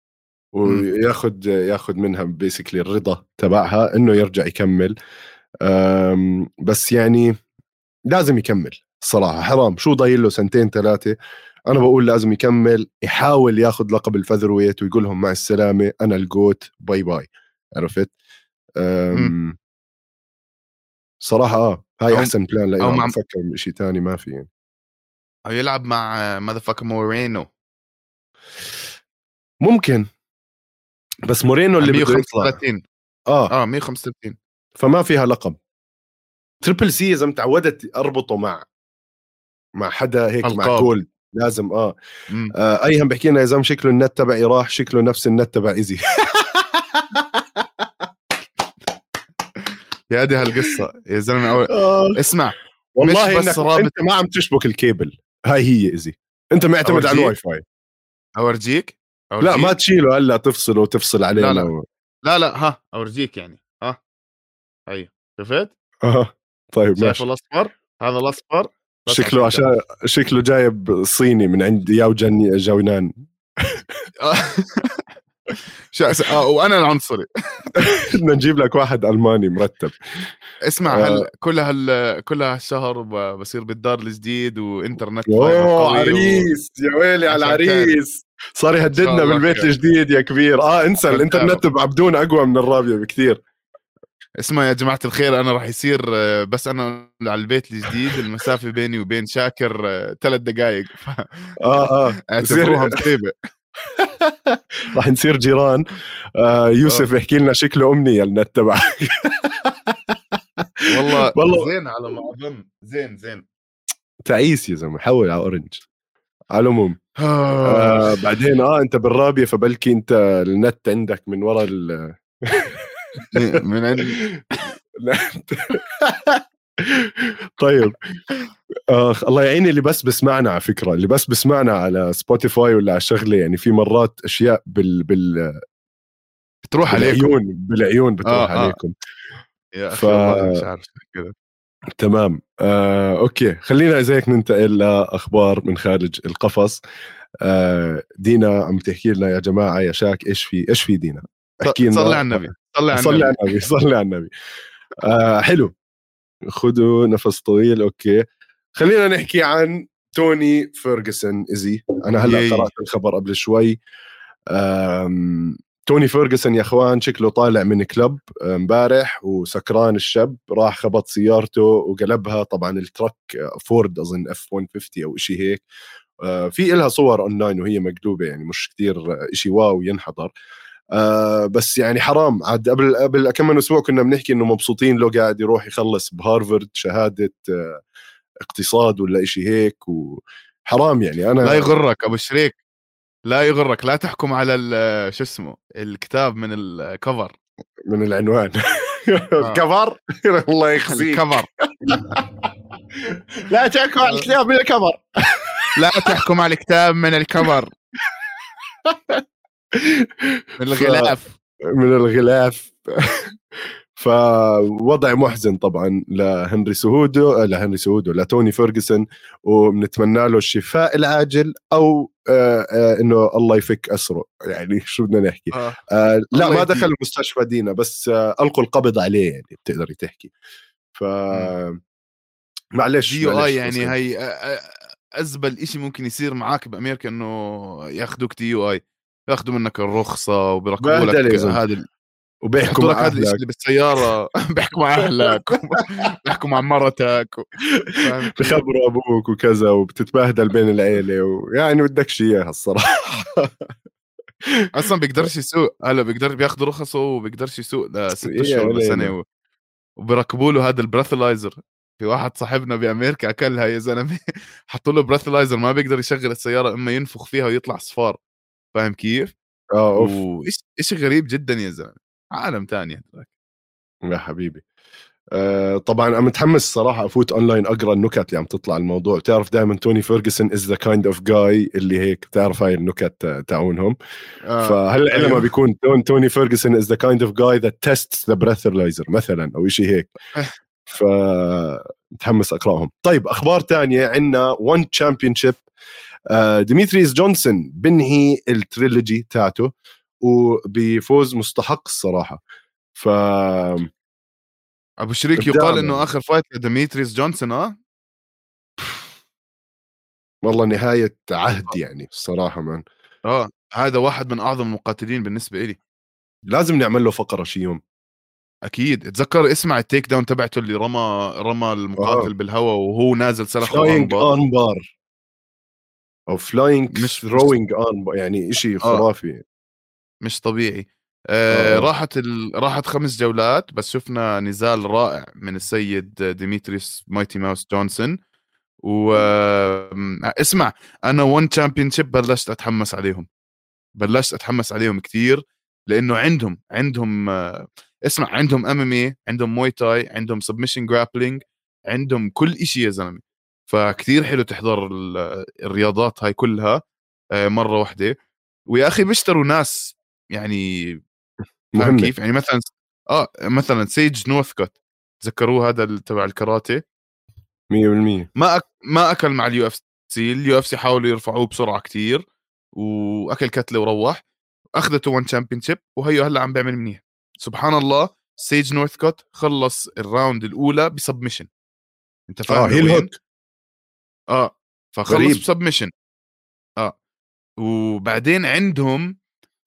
وياخذ منها بيسكلي الرضا تبعها انه يرجع يكمل. بس يعني لازم يكمل الصراحة. حرام شو ضايل له 2-3. أنا بقول لازم يكمل، يحاول ياخذ لقب الفذرويت ويقول لهم مع السلامة أنا الجوت باي باي. عرفت؟ صراحة هاي أحسن بلان لأنه عم بفكر بشيء تاني ما في يعني. أو يلعب مع ماذا مورينو ممكن، بس مورينو اللي بده يطلع 135 فما فيها لقب. تريبل سي إذا متعودت أربطه مع حدا هيك القاب. مع جولد لازم ايهم بحكي لنا يا زلمه شكله النت تبعي راح، شكله نفس النت تبع ايزي. يا دي هالقصه يا زلمه. اسمع والله مش بس انت ما عم تشبك الكيبل، هاي هي ايزي. انت معتمد على الواي فاي. اورجيك لا ما تشيله هلا تفصله وتفصل علينا. لا ها اورجيك يعني هي شفت طيب ماشي. الاصفر هذا الاصفر شكله عشان شكله جايب صيني من عند ياو جاونان. وانا العنصري. بدنا نجيب لك واحد الماني مرتب. اسمع كل هالشهر بصير بالدار الجديد وانترنت عريس يا ويلي على العريس. صار يهددنا بالبيت الجديد يا كبير. انسى الانترنت بعبدون اقوى من الرابيه بكثير. اسمع يا جماعة الخير أنا راح يصير بس أنا على البيت الجديد المسافة بيني وبين شاكر 3 دقائق. اعتبروها مصيبة. راح نصير جيران. يوسف يحكي لنا شكله أمنية النت تبعك. والله زين على ما أظن. زين تعيس يا زلمة. حول على أورنج. على العموم بعدين انت بالرابيه، فبلكي انت النت عندك من ورا من عند طيب الله يعين اللي بس بسمعنا، على فكره اللي بس بسمعنا على سبوتيفاي ولا على شغله، يعني في مرات اشياء بتروح عليكم بالعيون بتروح عليكم يا اخي والله مش عارف كذا. تمام اوكي، خلينا زي هيك ننتقل لاخبار من خارج القفص. دينا عم تحكي لنا يا جماعه يا شاك ايش في دينا، احكي لنا. صلي على النبي صلي على النبي حلو، خذوا نفس طويل. اوكي خلينا نحكي عن توني فيرغسون. إزي انا هلا قرأت الخبر قبل شوي. توني فيرغسون يا اخوان شكله طالع من كلب امبارح وسكران، الشاب راح خبط سيارته وقلبها. طبعا الترك فورد اظن F-150 او شيء هيك، في إلها صور اونلاين وهي مقلوبه، يعني مش كتير شيء واو ينحضر. بس يعني حرام. عاد قبل كم من اسبوع كنا بنحكي انه مبسوطين له قاعد يروح يخلص بهارفرد شهاده اقتصاد ولا شيء هيك، وحرام يعني. انا لا يغرك ابو شريك، لا يغرك، لا تحكم على شو اسمه الكتاب من الكفر، من العنوان. الكفر الله يخزيك. الكفر لا تحكم على الكتاب من الكفر. لا تحكم على الكتاب من الكفر، من الغلاف. من الغلاف. فوضع محزن طبعا لهنري سهودو لتوني فيرغسون، وبنتمنى له الشفاء العاجل او انه الله يفك اسره. يعني شو بدنا نحكي. لا ما دخل المستشفى دينا، بس القوا القبض عليه، يعني بتقدري تحكي. ف معلش يعني هي ازبل إشي ممكن يصير معاك بامريكا، انه ياخذوك DUI، ياخذوا منك الرخصه وبيركبوا لك هذا وبيحكوا مع هذا الشيء اللي بالسياره. بيحكوا مع اهلك بيحكوا مع مرتك بخبروا ابوك وكذا، وبتتبهدل بين العيله، ويعني بدكش اياها الصراحه. اصلا بيقدرش يسوق هلا، بياخذ رخصه وبيقدرش يسوق ل6 اشهر ولا سنه، وبركبوا له هذا البراثلايزر. في واحد صاحبنا بامريكا اكلها يا زلمه. حطوا له براثلايزر ما بيقدر يشغل السياره اما ينفخ فيها ويطلع صفار. فاهم كيف؟ ايش غريب جدا يا زلمه، عالم ثاني يا حبيبي. طبعا انا متحمس صراحه افوت اونلاين اقرا النكت اللي عم تطلع الموضوع. تعرف دائما توني فيرغسون از ذا كايند اوف جاي اللي هيك، تعرف هاي النكت تاعونهم. فهلا أيوه. لما بيكون توني فيرغسون از ذا كايند اوف جاي ذات تيستس ذا بريثلايزر مثلا او شيء هيك. متحمس اقراهم. طيب اخبار تانية عندنا. وان تشامبيونشيب، ديميتريس جونسون بنهي التريلوجي تاعته وبفوز مستحق الصراحه. ف ابو شريك يقال انه اخر فايت لديميتريس جونسون والله نهايه عهد يعني الصراحه مان. هذا واحد من اعظم المقاتلين بالنسبه لي. لازم نعمل له فقره شي يوم. اكيد. اتذكر اسمع التيك داون تبعته اللي رمى المقاتل بالهواء وهو نازل سلخه فلاينج ارم بار او فلاينج مش ثروينج ارم، يعني اشي خرافي مش طبيعي. راحت 5 جولات بس شفنا نزال رائع من السيد ديميتريس مايتي ماوس جونسون. اسمع انا وان تشامبيونشيب بلشت اتحمس عليهم كتير، لانه عندهم اسمع عندهم MMA، عندهم موي تاي، عندهم سبمشن جرابلينج، عندهم كل إشي يا زلمه. فكتير حلو تحضر الرياضات هاي كلها مره واحده. ويا اخي بيشتروا ناس يعني فاهم كيف. يعني مثلا سيج نورثكوت، تذكروه هذا تبع الكاراتيه 100%. ما اكل مع اليو اف سي حاولوا يرفعوه بسرعه كتير واكل كتله وروح. اخذته وان تشامبيونشيب وهيو هلا عم بيعمل منيح سبحان الله. سيج نورثكوت خلص الراوند الاولى بسبمشن، انت فاهم هي الهوك. فخلص بسبمشن. وبعدين عندهم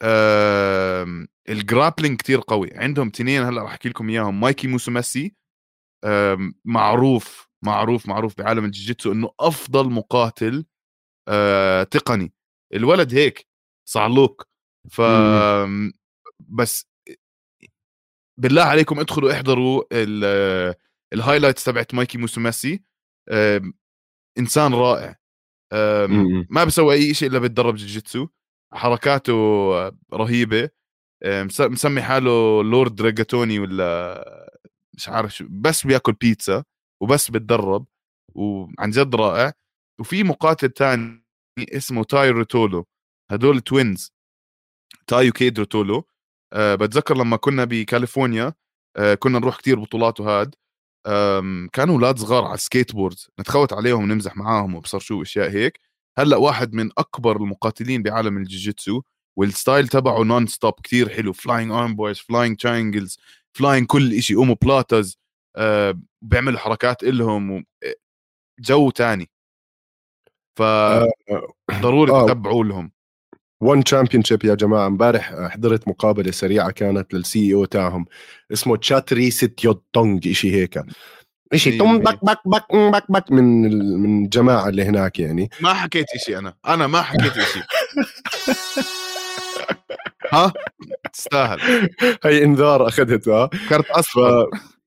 الجرابلينج كتير قوي. عندهم تنين هلا راح احكي لكم اياهم. مايكي موسوماسي معروف بعالم الجيجيتسو انه افضل مقاتل تقني. الولد هيك صعلوك. بس بالله عليكم ادخلوا احضروا الهايلايتس تبعت مايكي موسوماسي. انسان رائع. ما بيسوي اي شيء الا بيتدرب جوجيتسو. حركاته رهيبه. مسمي حاله لورد ريجاتوني ولا مش عارف شو، بس بياكل بيتزا وبس بتدرب، وعن جد رائع. وفي مقاتل تاني اسمه تاي روتولو، هدول توينز، تاي وكيد روتولو. بتذكر لما كنا بكاليفورنيا كنا نروح كتير بطولات وهاد. كانوا اولاد صغار على السكيت بوردز، نتخوت عليهم نمزح معاهم وبصر شو اشياء هيك. هلا واحد من اكبر المقاتلين بعالم الجوجيتسو، والستايل تبعه نون ستوب كتير حلو، فلاينج ارم بويز، فلاينج تراينجلز، فلاينج كل إشي، اومو بلاتاز. بيعملوا حركات إلهم جو تاني، فضروري تتبعوا لهم. وان تشامبيونشيب يا جماعه. امبارح حضرت مقابله سريعه كانت للسي او تاعهم، اسمه تشاتري سيتيوتونغ، شيء هيك، شيء تم بك بك بك بك بك من الجماعه اللي هناك. يعني ما حكيت إشي، انا ما حكيت إشي. ها تستاهل، هي انذار اخذتها، كرت اصفر.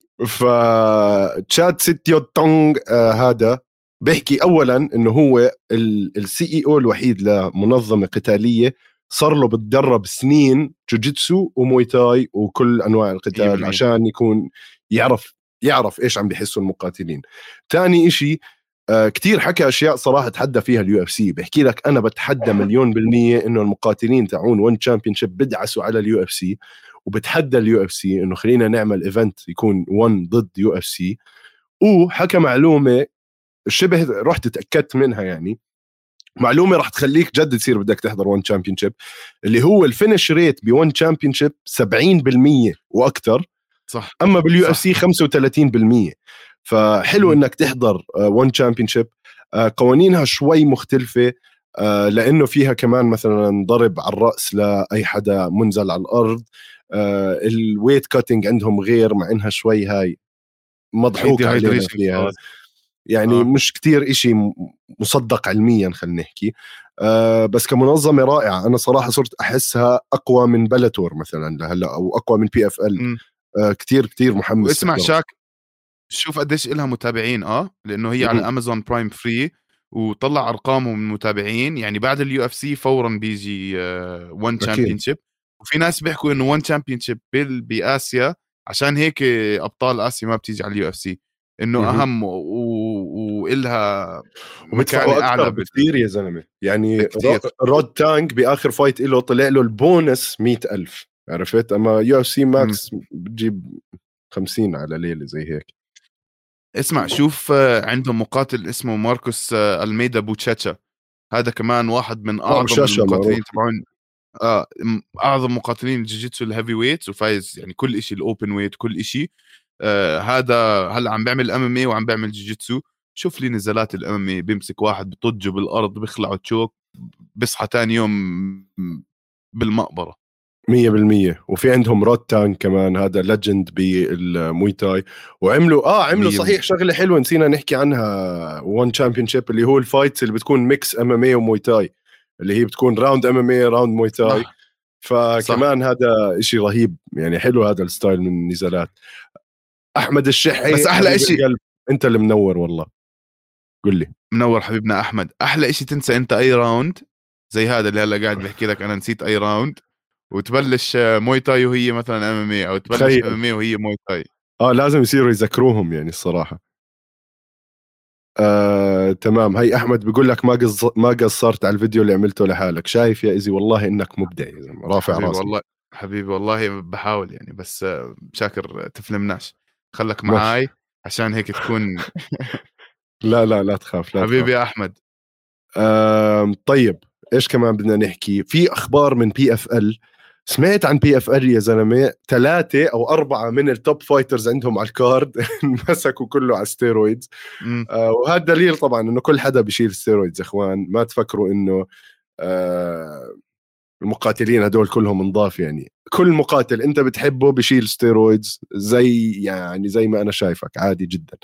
تشات سيتيوتونغ هذا بيحكي اولا انه هو السي اي او الوحيد لمنظمه قتاليه صار له بتدرب سنين جوجيتسو وموي تاي وكل انواع القتال عشان يكون يعرف ايش عم بيحسوا المقاتلين. ثاني إشي كتير حكى اشياء صراحه تحدى فيها اليو اف سي. بحكي لك انا بتحدى 1,000,000% انه المقاتلين تاعون وان تشامبيونشيب بدعسوا على اليو اف سي، وبتحدى اليو اف سي انه خلينا نعمل ايفنت يكون 1 ضد يو اف سي. وحكى معلومه شبه رحت اتاكدت منها، يعني معلومه راح تخليك جد تصير بدك تحضر 1 تشامبيونشيب، اللي هو الفينش ريت ب1 تشامبيونشيب 70% واكثر، صح. اما باليو اف سي 35%. فحلو انك تحضر 1 تشامبيونشيب. قوانينها شوي مختلفه، لانه فيها كمان مثلا ضرب على الراس لاي حدا منزل على الارض. الويت كاتنج عندهم غير، مع انها شوي هاي مضحوك علينا فيها، يعني مش كتير إشي مصدق علميا خلينا نحكي. بس كمنظمة رائعة. أنا صراحة صرت أحسها أقوى من بلاتور مثلا لهلا، أو أقوى من بي اف ال. كتير كتير محمس. واسمع شاك، شوف قديش إلها متابعين، لأنه هي على أمازون برايم فري، وطلع أرقامه من المتابعين. يعني بعد اليو اف سي فورا بيجي 1 تشامبيونشيب. وفي ناس بيحكوا إنه 1 تشامبيونشيب بآسيا، عشان هيك أبطال آسيا ما بتيجي على اليو اف سي، إنه أهم وإلها مكانة أعلى بكثير يا زلمة. يعني رود تانك بآخر فايت إله طلع له البونس 100,000، عرفت؟ أما يو اف سي ماكس بتجيب 50 على ليلة زي هيك. اسمع شوف، عندهم مقاتل اسمه ماركوس الميدا بوتشاتشا، هذا كمان واحد من أعظم المقاتلين تبعون، أعظم مقاتلين الجيجيتسو الهيفي ويت، وفايز يعني كل إشي الأوبن ويت كل إشي. هذا هلا عم بيعمل MMA وعم بيعمل جيجيتسو. شوف لي نزلات الأمامي، بيمسك واحد بطجه بالأرض بيخلعه تشوك، بيصحى تاني يوم بالمقبرة 100%. وفي عندهم رود تانك كمان، هذا ليجند بالموي تاي. وعملوا صحيح شغله حلوه نسينا نحكي عنها 1 تشامبيونشيب، اللي هو الفايتس اللي بتكون ميكس MMA وموي تاي، اللي هي بتكون راوند MMA راوند موي تاي. فكمان هذا إشي رهيب، يعني حلو هذا الستايل من النزالات. احمد الشحي، بس احلى إشي انت اللي منور والله. قل لي. منور حبيبنا احمد. احلى إشي تنسى انت اي راوند زي هذا اللي هلا قاعد بحكي لك انا نسيت اي راوند، وتبلش موي تاي وهي مثلا MMA، او تبلش MMA وهي موي تاي. لازم يصيروا يذكروهم يعني الصراحه. تمام. هي احمد بيقول لك ما قصرت على الفيديو اللي عملته لحالك. شايف يا إزي والله انك مبدع يا زلمه، رافع حبيبي راسي والله. حبيبي والله بحاول يعني، بس شاكر تفلمناش، خلك معاي عشان هيك تكون لا تخاف. حبيبي يا احمد. طيب ايش كمان بدنا نحكي؟ في اخبار من بي اف ال. سمعت عن بي اف ال يا زلمه، 3 أو 4 من التوب فايترز عندهم على الكارد مسكوا كله على ستيرويدز. وهذا دليل طبعا انه كل حدا بيشيل ستيرويدز. اخوان ما تفكروا انه المقاتلين هدول كلهم نضاف، يعني كل مقاتل انت بتحبه بيشيل ستيرويدز، زي ما انا شايفك عادي جدا.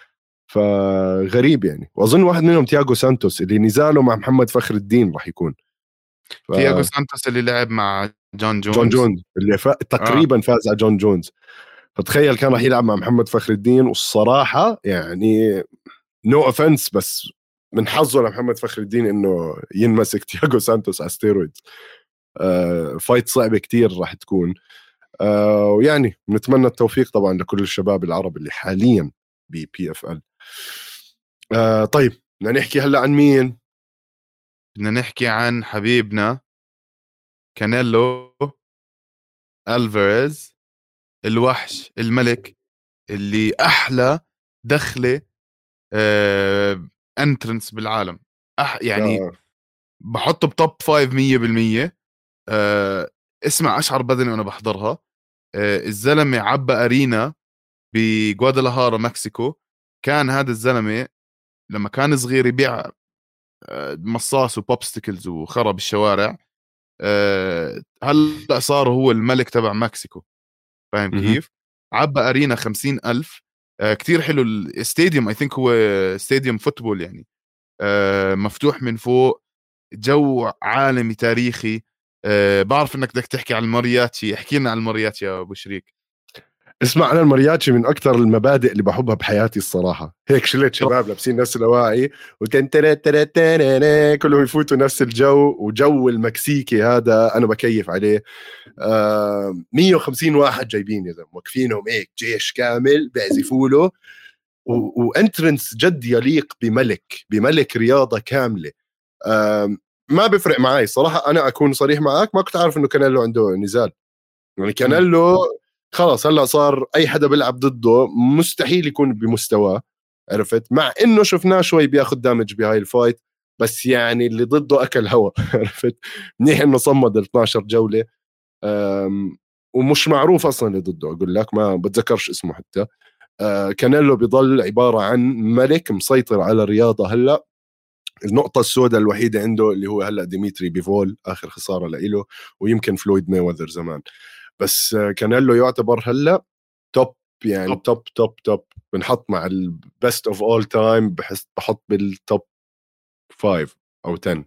فغريب يعني. واظن واحد منهم تياغو سانتوس اللي نزاله مع محمد فخر الدين راح يكون. تياغو سانتوس اللي لعب مع جون جونز اللي تقريبا فاز على جون جونز. فتخيل كان راح يلعب مع محمد فخر الدين. والصراحه يعني نو اوفنس، بس من حظه لمحمد فخر الدين انه ينمسك تياغو سانتوس على ستيرويد. فايت صعبة كتير راح تكون. ويعني نتمنى التوفيق طبعا لكل الشباب العرب اللي حاليا بPFL. طيب بدنا نحكي هلا عن مين؟ بدنا نحكي عن حبيبنا كانيلو ألفاريز، الوحش الملك اللي أحلى دخلة انترنس بالعالم. يعني بحطه بتوب 5 100%. اسمع أشعر بدني وأنا بحضرها. الزلمة عبى أرينا بغوادالاهارا مكسيكو. كان هذا الزلمة لما كان صغير يبيع مصاص وبوبستيكلز وخرب الشوارع. هلأ صار هو الملك تبع مكسيكو. فاهم كيف؟ عبى أرينا 50,000. كتير حلو الاستاديوم. I think هو استاديوم فوتبول يعني. مفتوح من فوق، جو عالمي تاريخي. بعرف انك بدك تحكي عن المارياتشي. احكي لنا عن المارياتشي يا ابو شريك. اسمع، انا المارياتشي من اكثر المبادئ اللي بحبها بحياتي الصراحه. هيك شلت شباب لابسين نفس الاواعي كلهم يفوتوا نفس الجو، وجو المكسيكي هذا انا بكيف عليه. 150 واحد جايبين يا زلمه، واقفينهم هيك جيش كامل بيعزفوا له، وانترنس جد يليق بملك رياضه كامله. ما بفرق معي صراحه، انا اكون صريح معك، ما كنت عارف انه كانيلو عنده نزال. يعني كانيلو خلاص هلا صار اي حدا بيلعب ضده مستحيل يكون بمستواه، عرفت؟ مع انه شفناه شوي بياخذ دامج بهاي الفايت، بس يعني اللي ضده اكل هوا. عرفت؟ منيح انه صمد 12 جوله. ومش معروف اصلا اللي ضده، اقول لك ما بتذكرش اسمه حتى. كانيلو بيضل عباره عن ملك مسيطر على الرياضه هلا. النقطة السوداء الوحيدة عنده اللي هو هلا ديميتري بيفول، آخر خسارة لإله، ويمكن فلويد مايوذر زمان. بس كانيلو يعتبر هلا توب، يعني توب. بنحط مع البست اوف اول تايم، بحط بالتوب 5 أو 10.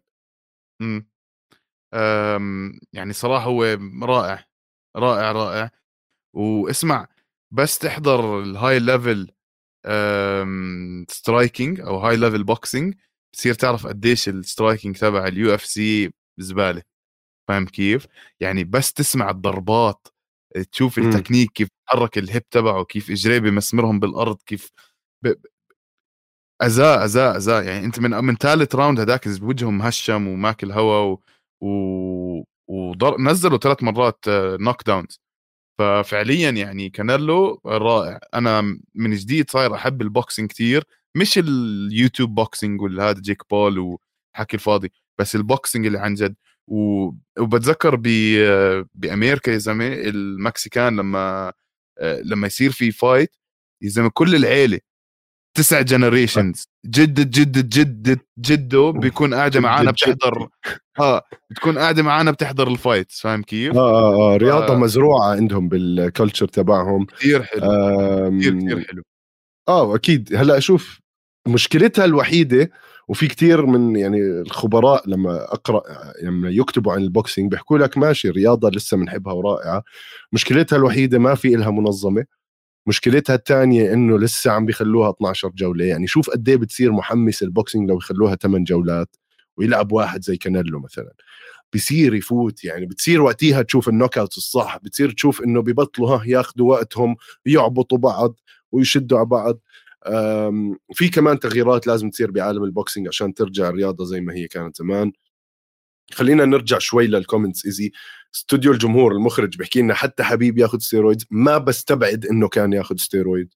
يعني صراحة هو رائع رائع رائع. واسمع، بس تحضر الهاي ليفل سترايكينج او هاي ليفل بوكسينج، بصير تعرف قديش السترايكينج تبع UFC زبالة. فاهم كيف؟ يعني بس تسمع الضربات، تشوف التكنيك كيف تحرك الهيب تبعه، كيف اجريه بمسمرهم بالارض، كيف أزاء. يعني انت من ثالث راوند هداك بوجههم مهشم وماكل هوا نزلوا 3 مرات نوك داونز. ففعليا يعني كانيلو رائع. انا من جديد صاير احب البوكسينج كتير، مش اليوتيوب بوكسينج والهذا جيك بول وحكي الفاضي، بس البوكسينج اللي عن جد. وبتذكر بامريكا يا زلمه المكسيكان لما يصير في فايت يا زلمه كل العيله 9 جنريشنز جده بيكون قاعده معانا بتحضر. بتكون قاعده معانا بتحضر الفايت. فاهم كيف؟ رياضه مزروعه عندهم بالكلتشر تبعهم. كثير حلو. كثير حلو. اكيد. هلا اشوف مشكلتها الوحيده، وفي كتير من يعني الخبراء لما اقرا لما يكتبوا عن البوكسينج بيحكوا لك ماشي رياضه لسه بنحبها ورائعه، مشكلتها الوحيده ما في إلها منظمه. مشكلتها الثانيه انه لسه عم بيخلوها 12 جوله. يعني شوف قد ايه بتصير محمس البوكسينج لو يخلوها 8 جولات ويلعب واحد زي كانيلو مثلا، بصير يفوت. يعني بتصير وقتها تشوف النوك اوت الصح، بتصير تشوف انه ببطلوا ياخذوا وقتهم يعبطوا بعض ويشدوا على بعض. في كمان تغييرات لازم تصير بعالم البوكسينج عشان ترجع الرياضة زي ما هي كانت زمان. خلينا نرجع شوي للكومنتس. إيزي استوديو الجمهور المخرج بيحكي لنا حتى حبيب ياخد ستيرويد، ما بستبعد انه كان ياخد ستيرويد.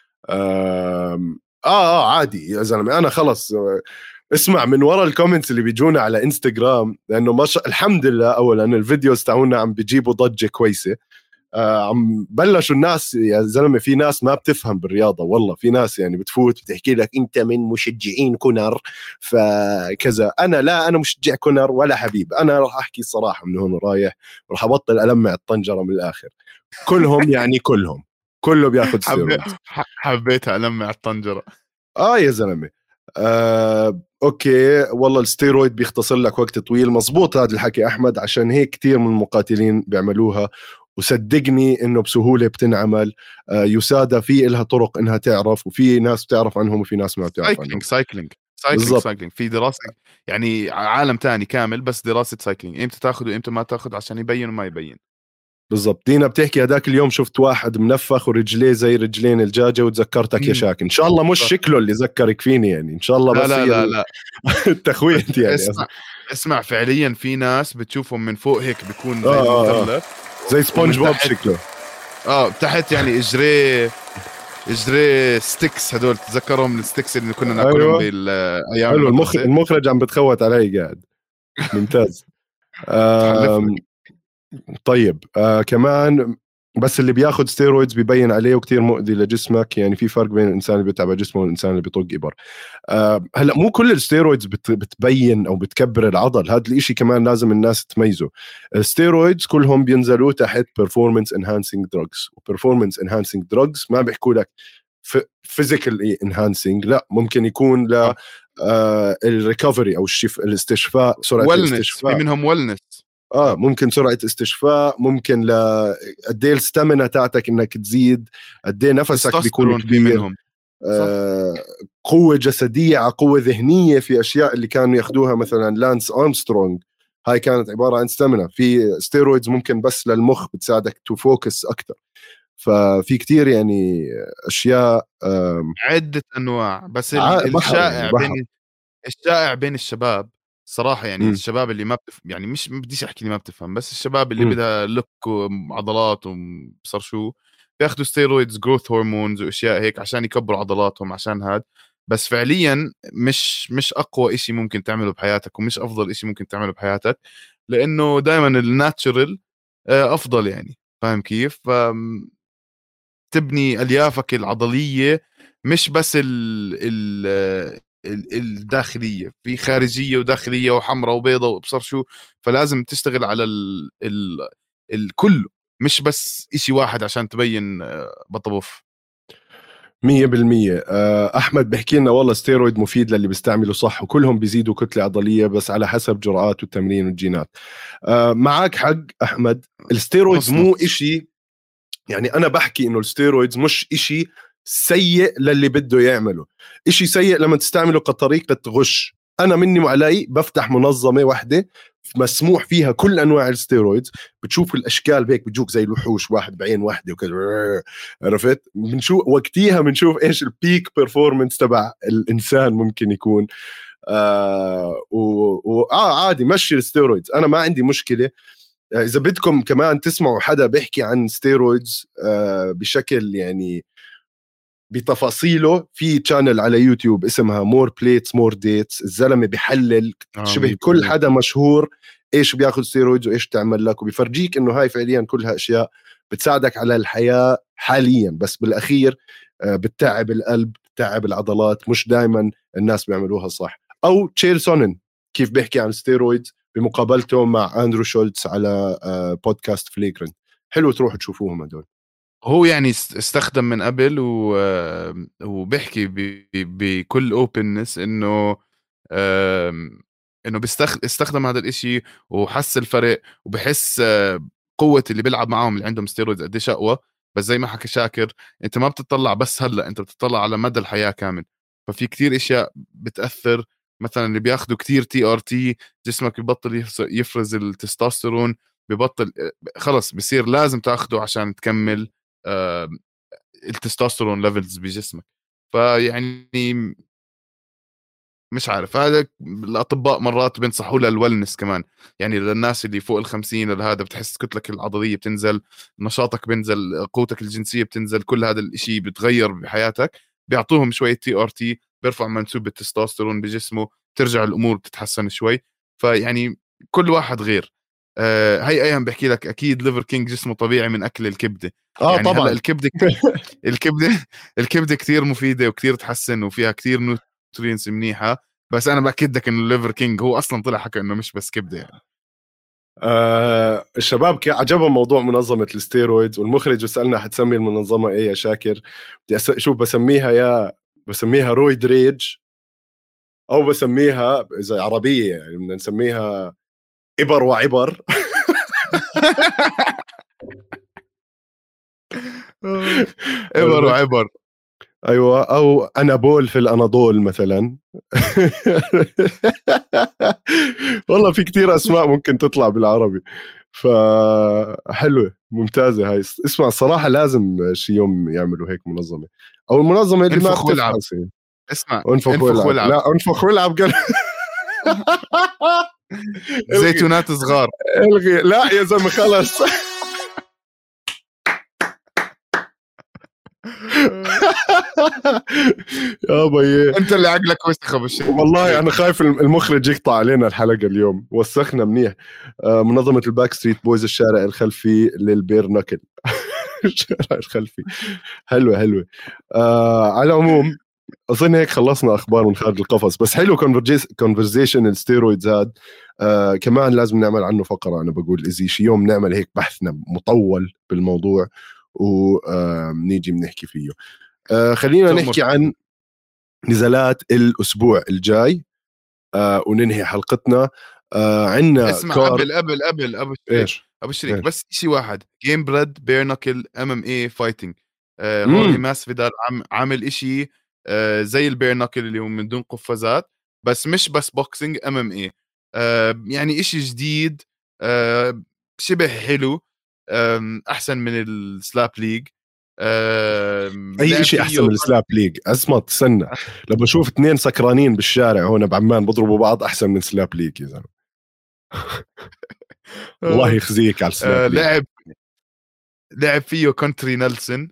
عادي يا زلمه. انا خلص اسمع من وراء الكومنتس اللي بيجونا على انستغرام، لانه ما الحمد لله اولا الفيديوز تاعونا عم بيجيبوا ضجه كويسه. عم بلشوا الناس يا زلمه، في ناس ما بتفهم بالرياضه والله. في ناس يعني بتفوت بتحكي لك انت من مشجعين كونر فكذا. انا لا، انا مشجع كونر ولا حبيب. انا راح احكي الصراحه من هون رايح، راح ابطل المع الطنجره من الاخر. كلهم يعني كله بياخذ ستيرويد. حبيت المع الطنجره. يا زلمه. اوكي والله الستيرويد بيختصر لك وقت طويل. مزبوط هذا الحكي احمد، عشان هيك كتير من المقاتلين بيعملوها، وصدقني انه بسهوله بتنعمل. يسادا في لها طرق انها تعرف، وفي ناس بتعرف عنهم وفي ناس ما بتعرف عنهم. سايكلينج سايكلينج في دراسة يعني عالم تاني كامل، بس دراسة سايكلينج امتى تاخذ وامتى ما تاخذ عشان يبين وما يبين. بالضبط. دينا بتحكي هداك اليوم شفت واحد منفخ ورجليه زي رجلين الدجاجة وتذكرتك يا شاك. إن شاء الله مش شكله اللي ذكرك فيني يعني، إن شاء الله لا بس لا لا لا التخويت يعني. اسمع فعليا في ناس بتشوفهم من فوق هيك بيكون زي المثلث زي سبونج بوب شكله. تحت يعني اجري ستيكس، هدول تذكرهم الستيكس اللي كنا ناكلهم بالايام المخرج عم بتخوت علي قاعد. ممتاز. طيب كمان بس اللي بياخد ستيرويدز بيبين عليه وكتير مؤذي لجسمك. يعني في فرق بين الانسان اللي بيتعب جسمه والانسان اللي بيطق ابر. هلا مو كل الستيرويدز بتبين او بتكبر العضل، هذا الاشي كمان لازم الناس تميزه. الستيرويدز كلهم بينزلوا تحت performance enhancing drugs، performance enhancing drugs ما بيحكوا لك physical enhancing، لا ممكن يكون ل الريكفري او الاستشفاء، سرعه الاستشفاء. في منهم ويلنس ممكن سرعه استشفاء، ممكن قد ايه الستامينا تاعتك انك تزيد، قد ايه نفسك بيكون كبير، قوه جسديه على قوه ذهنيه. في اشياء اللي كانوا ياخدوها مثلا لانس أرمسترونغ هاي كانت عباره عن ستامينا. في ستيرويدز ممكن بس للمخ بتساعدك تو فوكس اكثر. ففي كتير يعني اشياء عده انواع. بس الشائع بين الشباب صراحه يعني الشباب اللي ما يعني مش بديش احكي اللي ما بتفهم، بس الشباب اللي بدها لك عضلات وبصر شو بياخذوا ستيرويدز جروث هرمونز واشياء هيك عشان يكبروا عضلاتهم عشان هاد. بس فعليا مش اقوى إشي ممكن تعمله بحياتك، ومش افضل إشي ممكن تعمله بحياتك، لانه دائما الناتشرال افضل يعني. فاهم كيف؟ تبني اليافك العضليه مش بس الداخليه، في خارجيه وداخليه وحمراء وبيضاء وابصر شو. فلازم تشتغل على الكل، مش بس إشي واحد عشان تبين بطبوف. 100%. أحمد بحكي لنا والله ستيرويد مفيد للي بيستعمله صح، وكلهم بيزيدوا كتلة عضلية بس على حسب جرعات والتمرين والجينات. معك حق أحمد، الستيرويد مو إشي يعني. أنا بحكي إنه الستيرويدز مش إشي سيء للي بده يعمله، إشي سيء لما تستعمله كطريقة غش. أنا مني وعلي بفتح منظمة واحدة مسموح فيها كل أنواع الستيرويدز، بتشوف الأشكال بهيك بتجوك زي الوحوش، واحد بعين واحدة وكذا، عرفت؟ بنشوف وقتيها بنشوف إيش البيك بيرفورمنس تبع الإنسان ممكن يكون. عادي مشي الستيرويدز، أنا ما عندي مشكلة. إذا بدكم كمان تسمعوا حدا بيحكي عن ستيرويدز بشكل يعني بتفاصيله، في channel على يوتيوب اسمها More Plates More Dates. الزلمة بيحلل شبه كل حدا مشهور إيش بياخد ستيرويدز وإيش تعمل لك، وبيفرجيك إنه هاي فعليا كلها أشياء بتساعدك على الحياة حاليا، بس بالأخير بتتعب القلب، بتتعب العضلات. مش دايما الناس بيعملوها صح. أو تشيل سونن كيف بيحكي عن ستيرويدز بمقابلته مع أندرو شولتز على بودكاست فليكرنت. حلو تروحوا تشوفوهم هدول. هو يعني استخدم من قبل وبيحكي بكل اوبنس انه استخدم هذا الاشي وحس الفرق، وبحس قوة اللي بيلعب معهم اللي عندهم ستيرويدز قديش اقوى. بس زي ما حكى شاكر، انت ما بتطلع بس هلا، انت بتطلع على مدى الحياة كامل. ففي كتير اشياء بتأثر. مثلا اللي بياخدوا كتير TRT جسمك بيبطل يفرز التستوستيرون، ببطل خلص بصير لازم تاخده عشان تكمل التستوستيرون ليفلز بجسمك. فيعني مش عارف، هذا الأطباء مرات بينصحوا له الويلنس كمان، يعني للناس اللي فوق 50 هذا بتحس كتلك العضلية بتنزل، نشاطك بينزل، قوتك الجنسية بتنزل، كل هذا الاشي بتغير بحياتك. بيعطوهم شوية TRT بيرفع منسوب التستوستيرون بجسمه، ترجع الأمور بتتحسن شوي. فيعني كل واحد غير. هاي ايام بحكي لك اكيد ليفر كينج جسمه طبيعي من اكل الكبده. يعني طبعا هلا الكبده كتير مفيده وكتير تحسن وفيها كتير نوترينز منيحه. بس انا باكد لك انه الليفر كينج هو اصلا طلع حكى انه مش بس كبده يعني. الشباب عجبهم موضوع منظمه الستيرويدز، والمخرج سالنا حتسمي المنظمه ايه يا شاكر؟ شوف بسميها رويد ريج، او بسميها اذا عربيه يعني بدنا نسميها إبر وعبر. إبر وعبر. ايوه، او انابول في الاناضول مثلا. والله في كتير اسماء ممكن تطلع بالعربي، فحلوه ممتازه هاي. اسمع الصراحه لازم شي يوم يعملوا هيك منظمه، او المنظمه اللي ما انفخ والعب. بتفحص. اسمع، انفخ والعب. والعب. لا انفخ والعب قال. زيتونات صغار. الغي. لا يا زلمه خلص. يا بيي انت اللي عقلك وسخ ابو الشيخ. والله انا خايف المخرج يقطع علينا الحلقه اليوم، وسخنا منيح. منظمه الباك ستريت بويز الشارع الخلفي للبير نكل. الشارع الخلفي. حلوه. على العموم اظن هيك خلصنا اخبار من خارج القفص، بس حلو كونفرزيشن الستيرويدز هاد. كمان لازم نعمل عنه فقره. انا بقول اذا شي يوم نعمل هيك بحثنا مطول بالموضوع ونيجي بنحكي فيه. خلينا نحكي عن نزالات الاسبوع الجاي وننهي حلقتنا. عندنا اسمع، قبل ابو شريك بس شيء واحد. جيم بريد بير نكل MMA فايتنج. هوري ماسفيدال عامل إشي زي البير نكل اللي هو من دون قفازات، بس مش بس بوكسينج MMA. يعني إشي جديد، شبه حلو، احسن من السلاب ليج. اي شيء احسن من السلاب ليج. اسمط استنى، لما بشوف اثنين سكرانين بالشارع هون بعمان بضربوا بعض احسن من سلاب ليج يا زلمه. الله يخزيك على السلاب ليج. لعب فيه كونتري نيلسون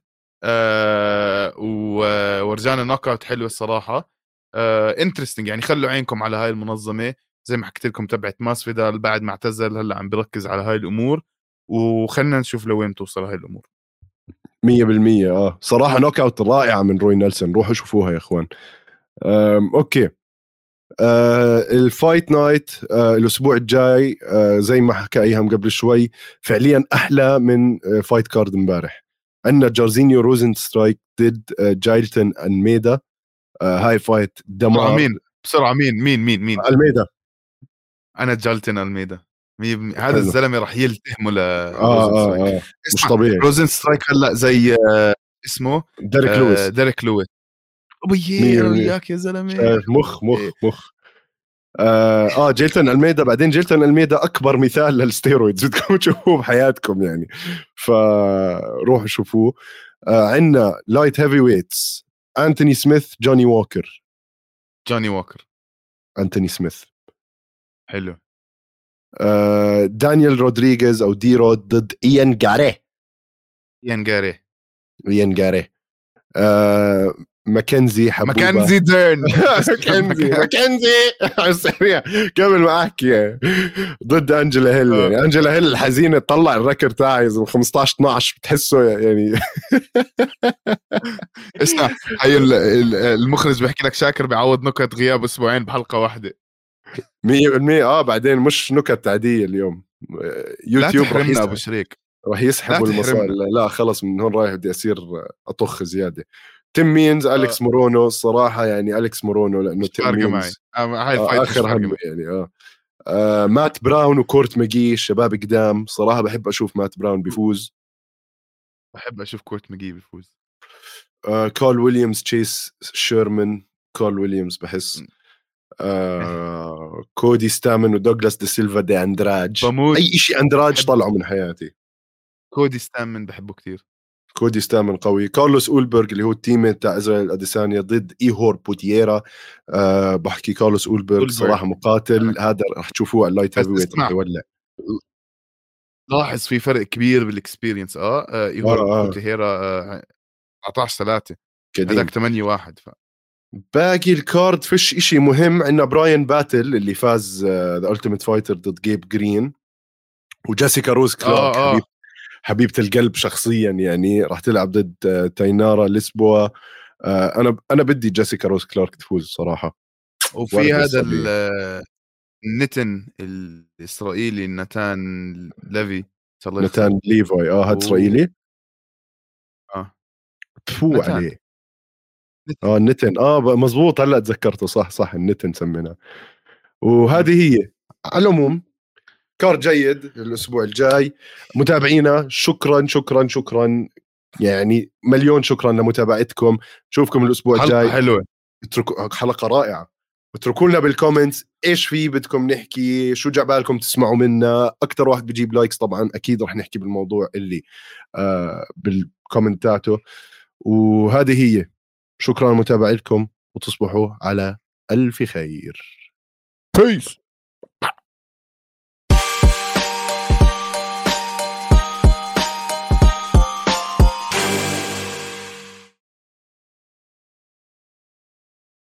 ورجعنا نوك اوت حلو الصراحه. انترستنج يعني. خلوا عينكم على هاي المنظمه، زي ما حكيت لكم تبعت ماسفيدال بعد ما اعتزل هلا عم بركز على هاي الامور، وخلنا نشوف لوين توصل هاي الامور. 100%. صراحه نوك اوت رائعه من روي نيلسون، روحوا شوفوها يا اخوان. اوكي. الفايت نايت الاسبوع الجاي زي ما حكى ايهم قبل شوي فعليا احلى من فايت كارد امبارح. عندنا جارزينيو روزن سترايك ضد جايلتون الميدا. هاي فايت دمار. بسرعه مين الميدا. انا جالتين الميدا. هذا الزلمه راح يلتهمه لروزن سترايك. مش طبيعي. روزن سترايك هلا زي اسمه ديريك لويس. ابوي انا وياك يا زلمه. مخ جيلتون الميدا. بعدين جيلتون الميدا اكبر مثال للستيرويدز بدكم تشوفوه بحياتكم يعني، فروحوا شوفوه. عندنا لايت هيفي ويتس أنتوني سميث جوني ووكر. أنتوني سميث حلو. دانيال رودريغيز او دي رود ضد إيان جاري. ماكنزي حبوبة. ماكنزي ديرن. ماكنزي سريع قبل ما احكي ضد انجلا هيل. يعني انجلا هيل الحزينه تطلع الركر تاعي 15-12 بتحسه يعني. اسمع، هي المخرج بيحكي لك شاكر بيعوض نكت غياب اسبوعين بحلقه واحده 100%. بعدين مش نكت عاديه اليوم. يوتيوب رح ابو شريك راح يسحبوا المصاري. لا خلص من هون رايح بدي اصير اطخ زياده. تيم مينز أليكس مورونو. الصراحة يعني أليكس مورونو لأنه تيم مينز هاي الفايت آخر هم يعني مات براون وكورت ماجي شباب قدام. صراحة بحب أشوف مات براون بيفوز. بحب أشوف كورت ماجي بيفوز. كول ويليامز تشيس شيرمان. كول ويليامز بحس. كودي ستامن ودوغلاس دي سيلفا دي أندراج. أي إشي أندراج طلعوا من حياتي. كودي ستامن بحبه كتير. كودي ستامن قوي. كارلوس أولبرغ اللي هو التيم تاع إسرائيل أديسانيا ضد إيهور بوتييرا. بحكي كارلوس أولبرغ صراحة مقاتل. هذا رح تشوفوه على اللايت هيفي ويت رح يولع. لاحظ في فرق كبير بالاكسبيرينس. إيهور بوتييرا 19-3 هذاك 8-1. باقي الكارد فيش إشي مهم. عندنا براين باتل اللي فاز ذا ألتيميت فايتر ضد جيب جرين، وجيسيكا روز كلارك حبيبة القلب شخصيا يعني راح تلعب ضد تاينارا ليسبوا. أنا بدي جيسيكا روز كلارك تفوز صراحة. وفي هذا النتن الإسرائيلي نتان ليفي. نتان ليفاي هاد إسرائيلي. تفو عليه. النتن مزبوط. هلا تذكرته صح النتن سميناه. وهذه هي على العموم كارد جيد الأسبوع الجاي. متابعينا شكرا يعني مليون شكرا لمتابعتكم، نشوفكم الاسبوع الجاي. حلوه، اتركوا حلقه رائعه، اتركوا لنا بالكومنتس ايش في بدكم نحكي، شو جعبالكم تسمعوا منا. اكثر واحد بيجيب لايكس طبعا اكيد رح نحكي بالموضوع اللي بالكومنتاته. وهذه هي، شكرا لمتابعتكم وتصبحوا على الف خير. بيس.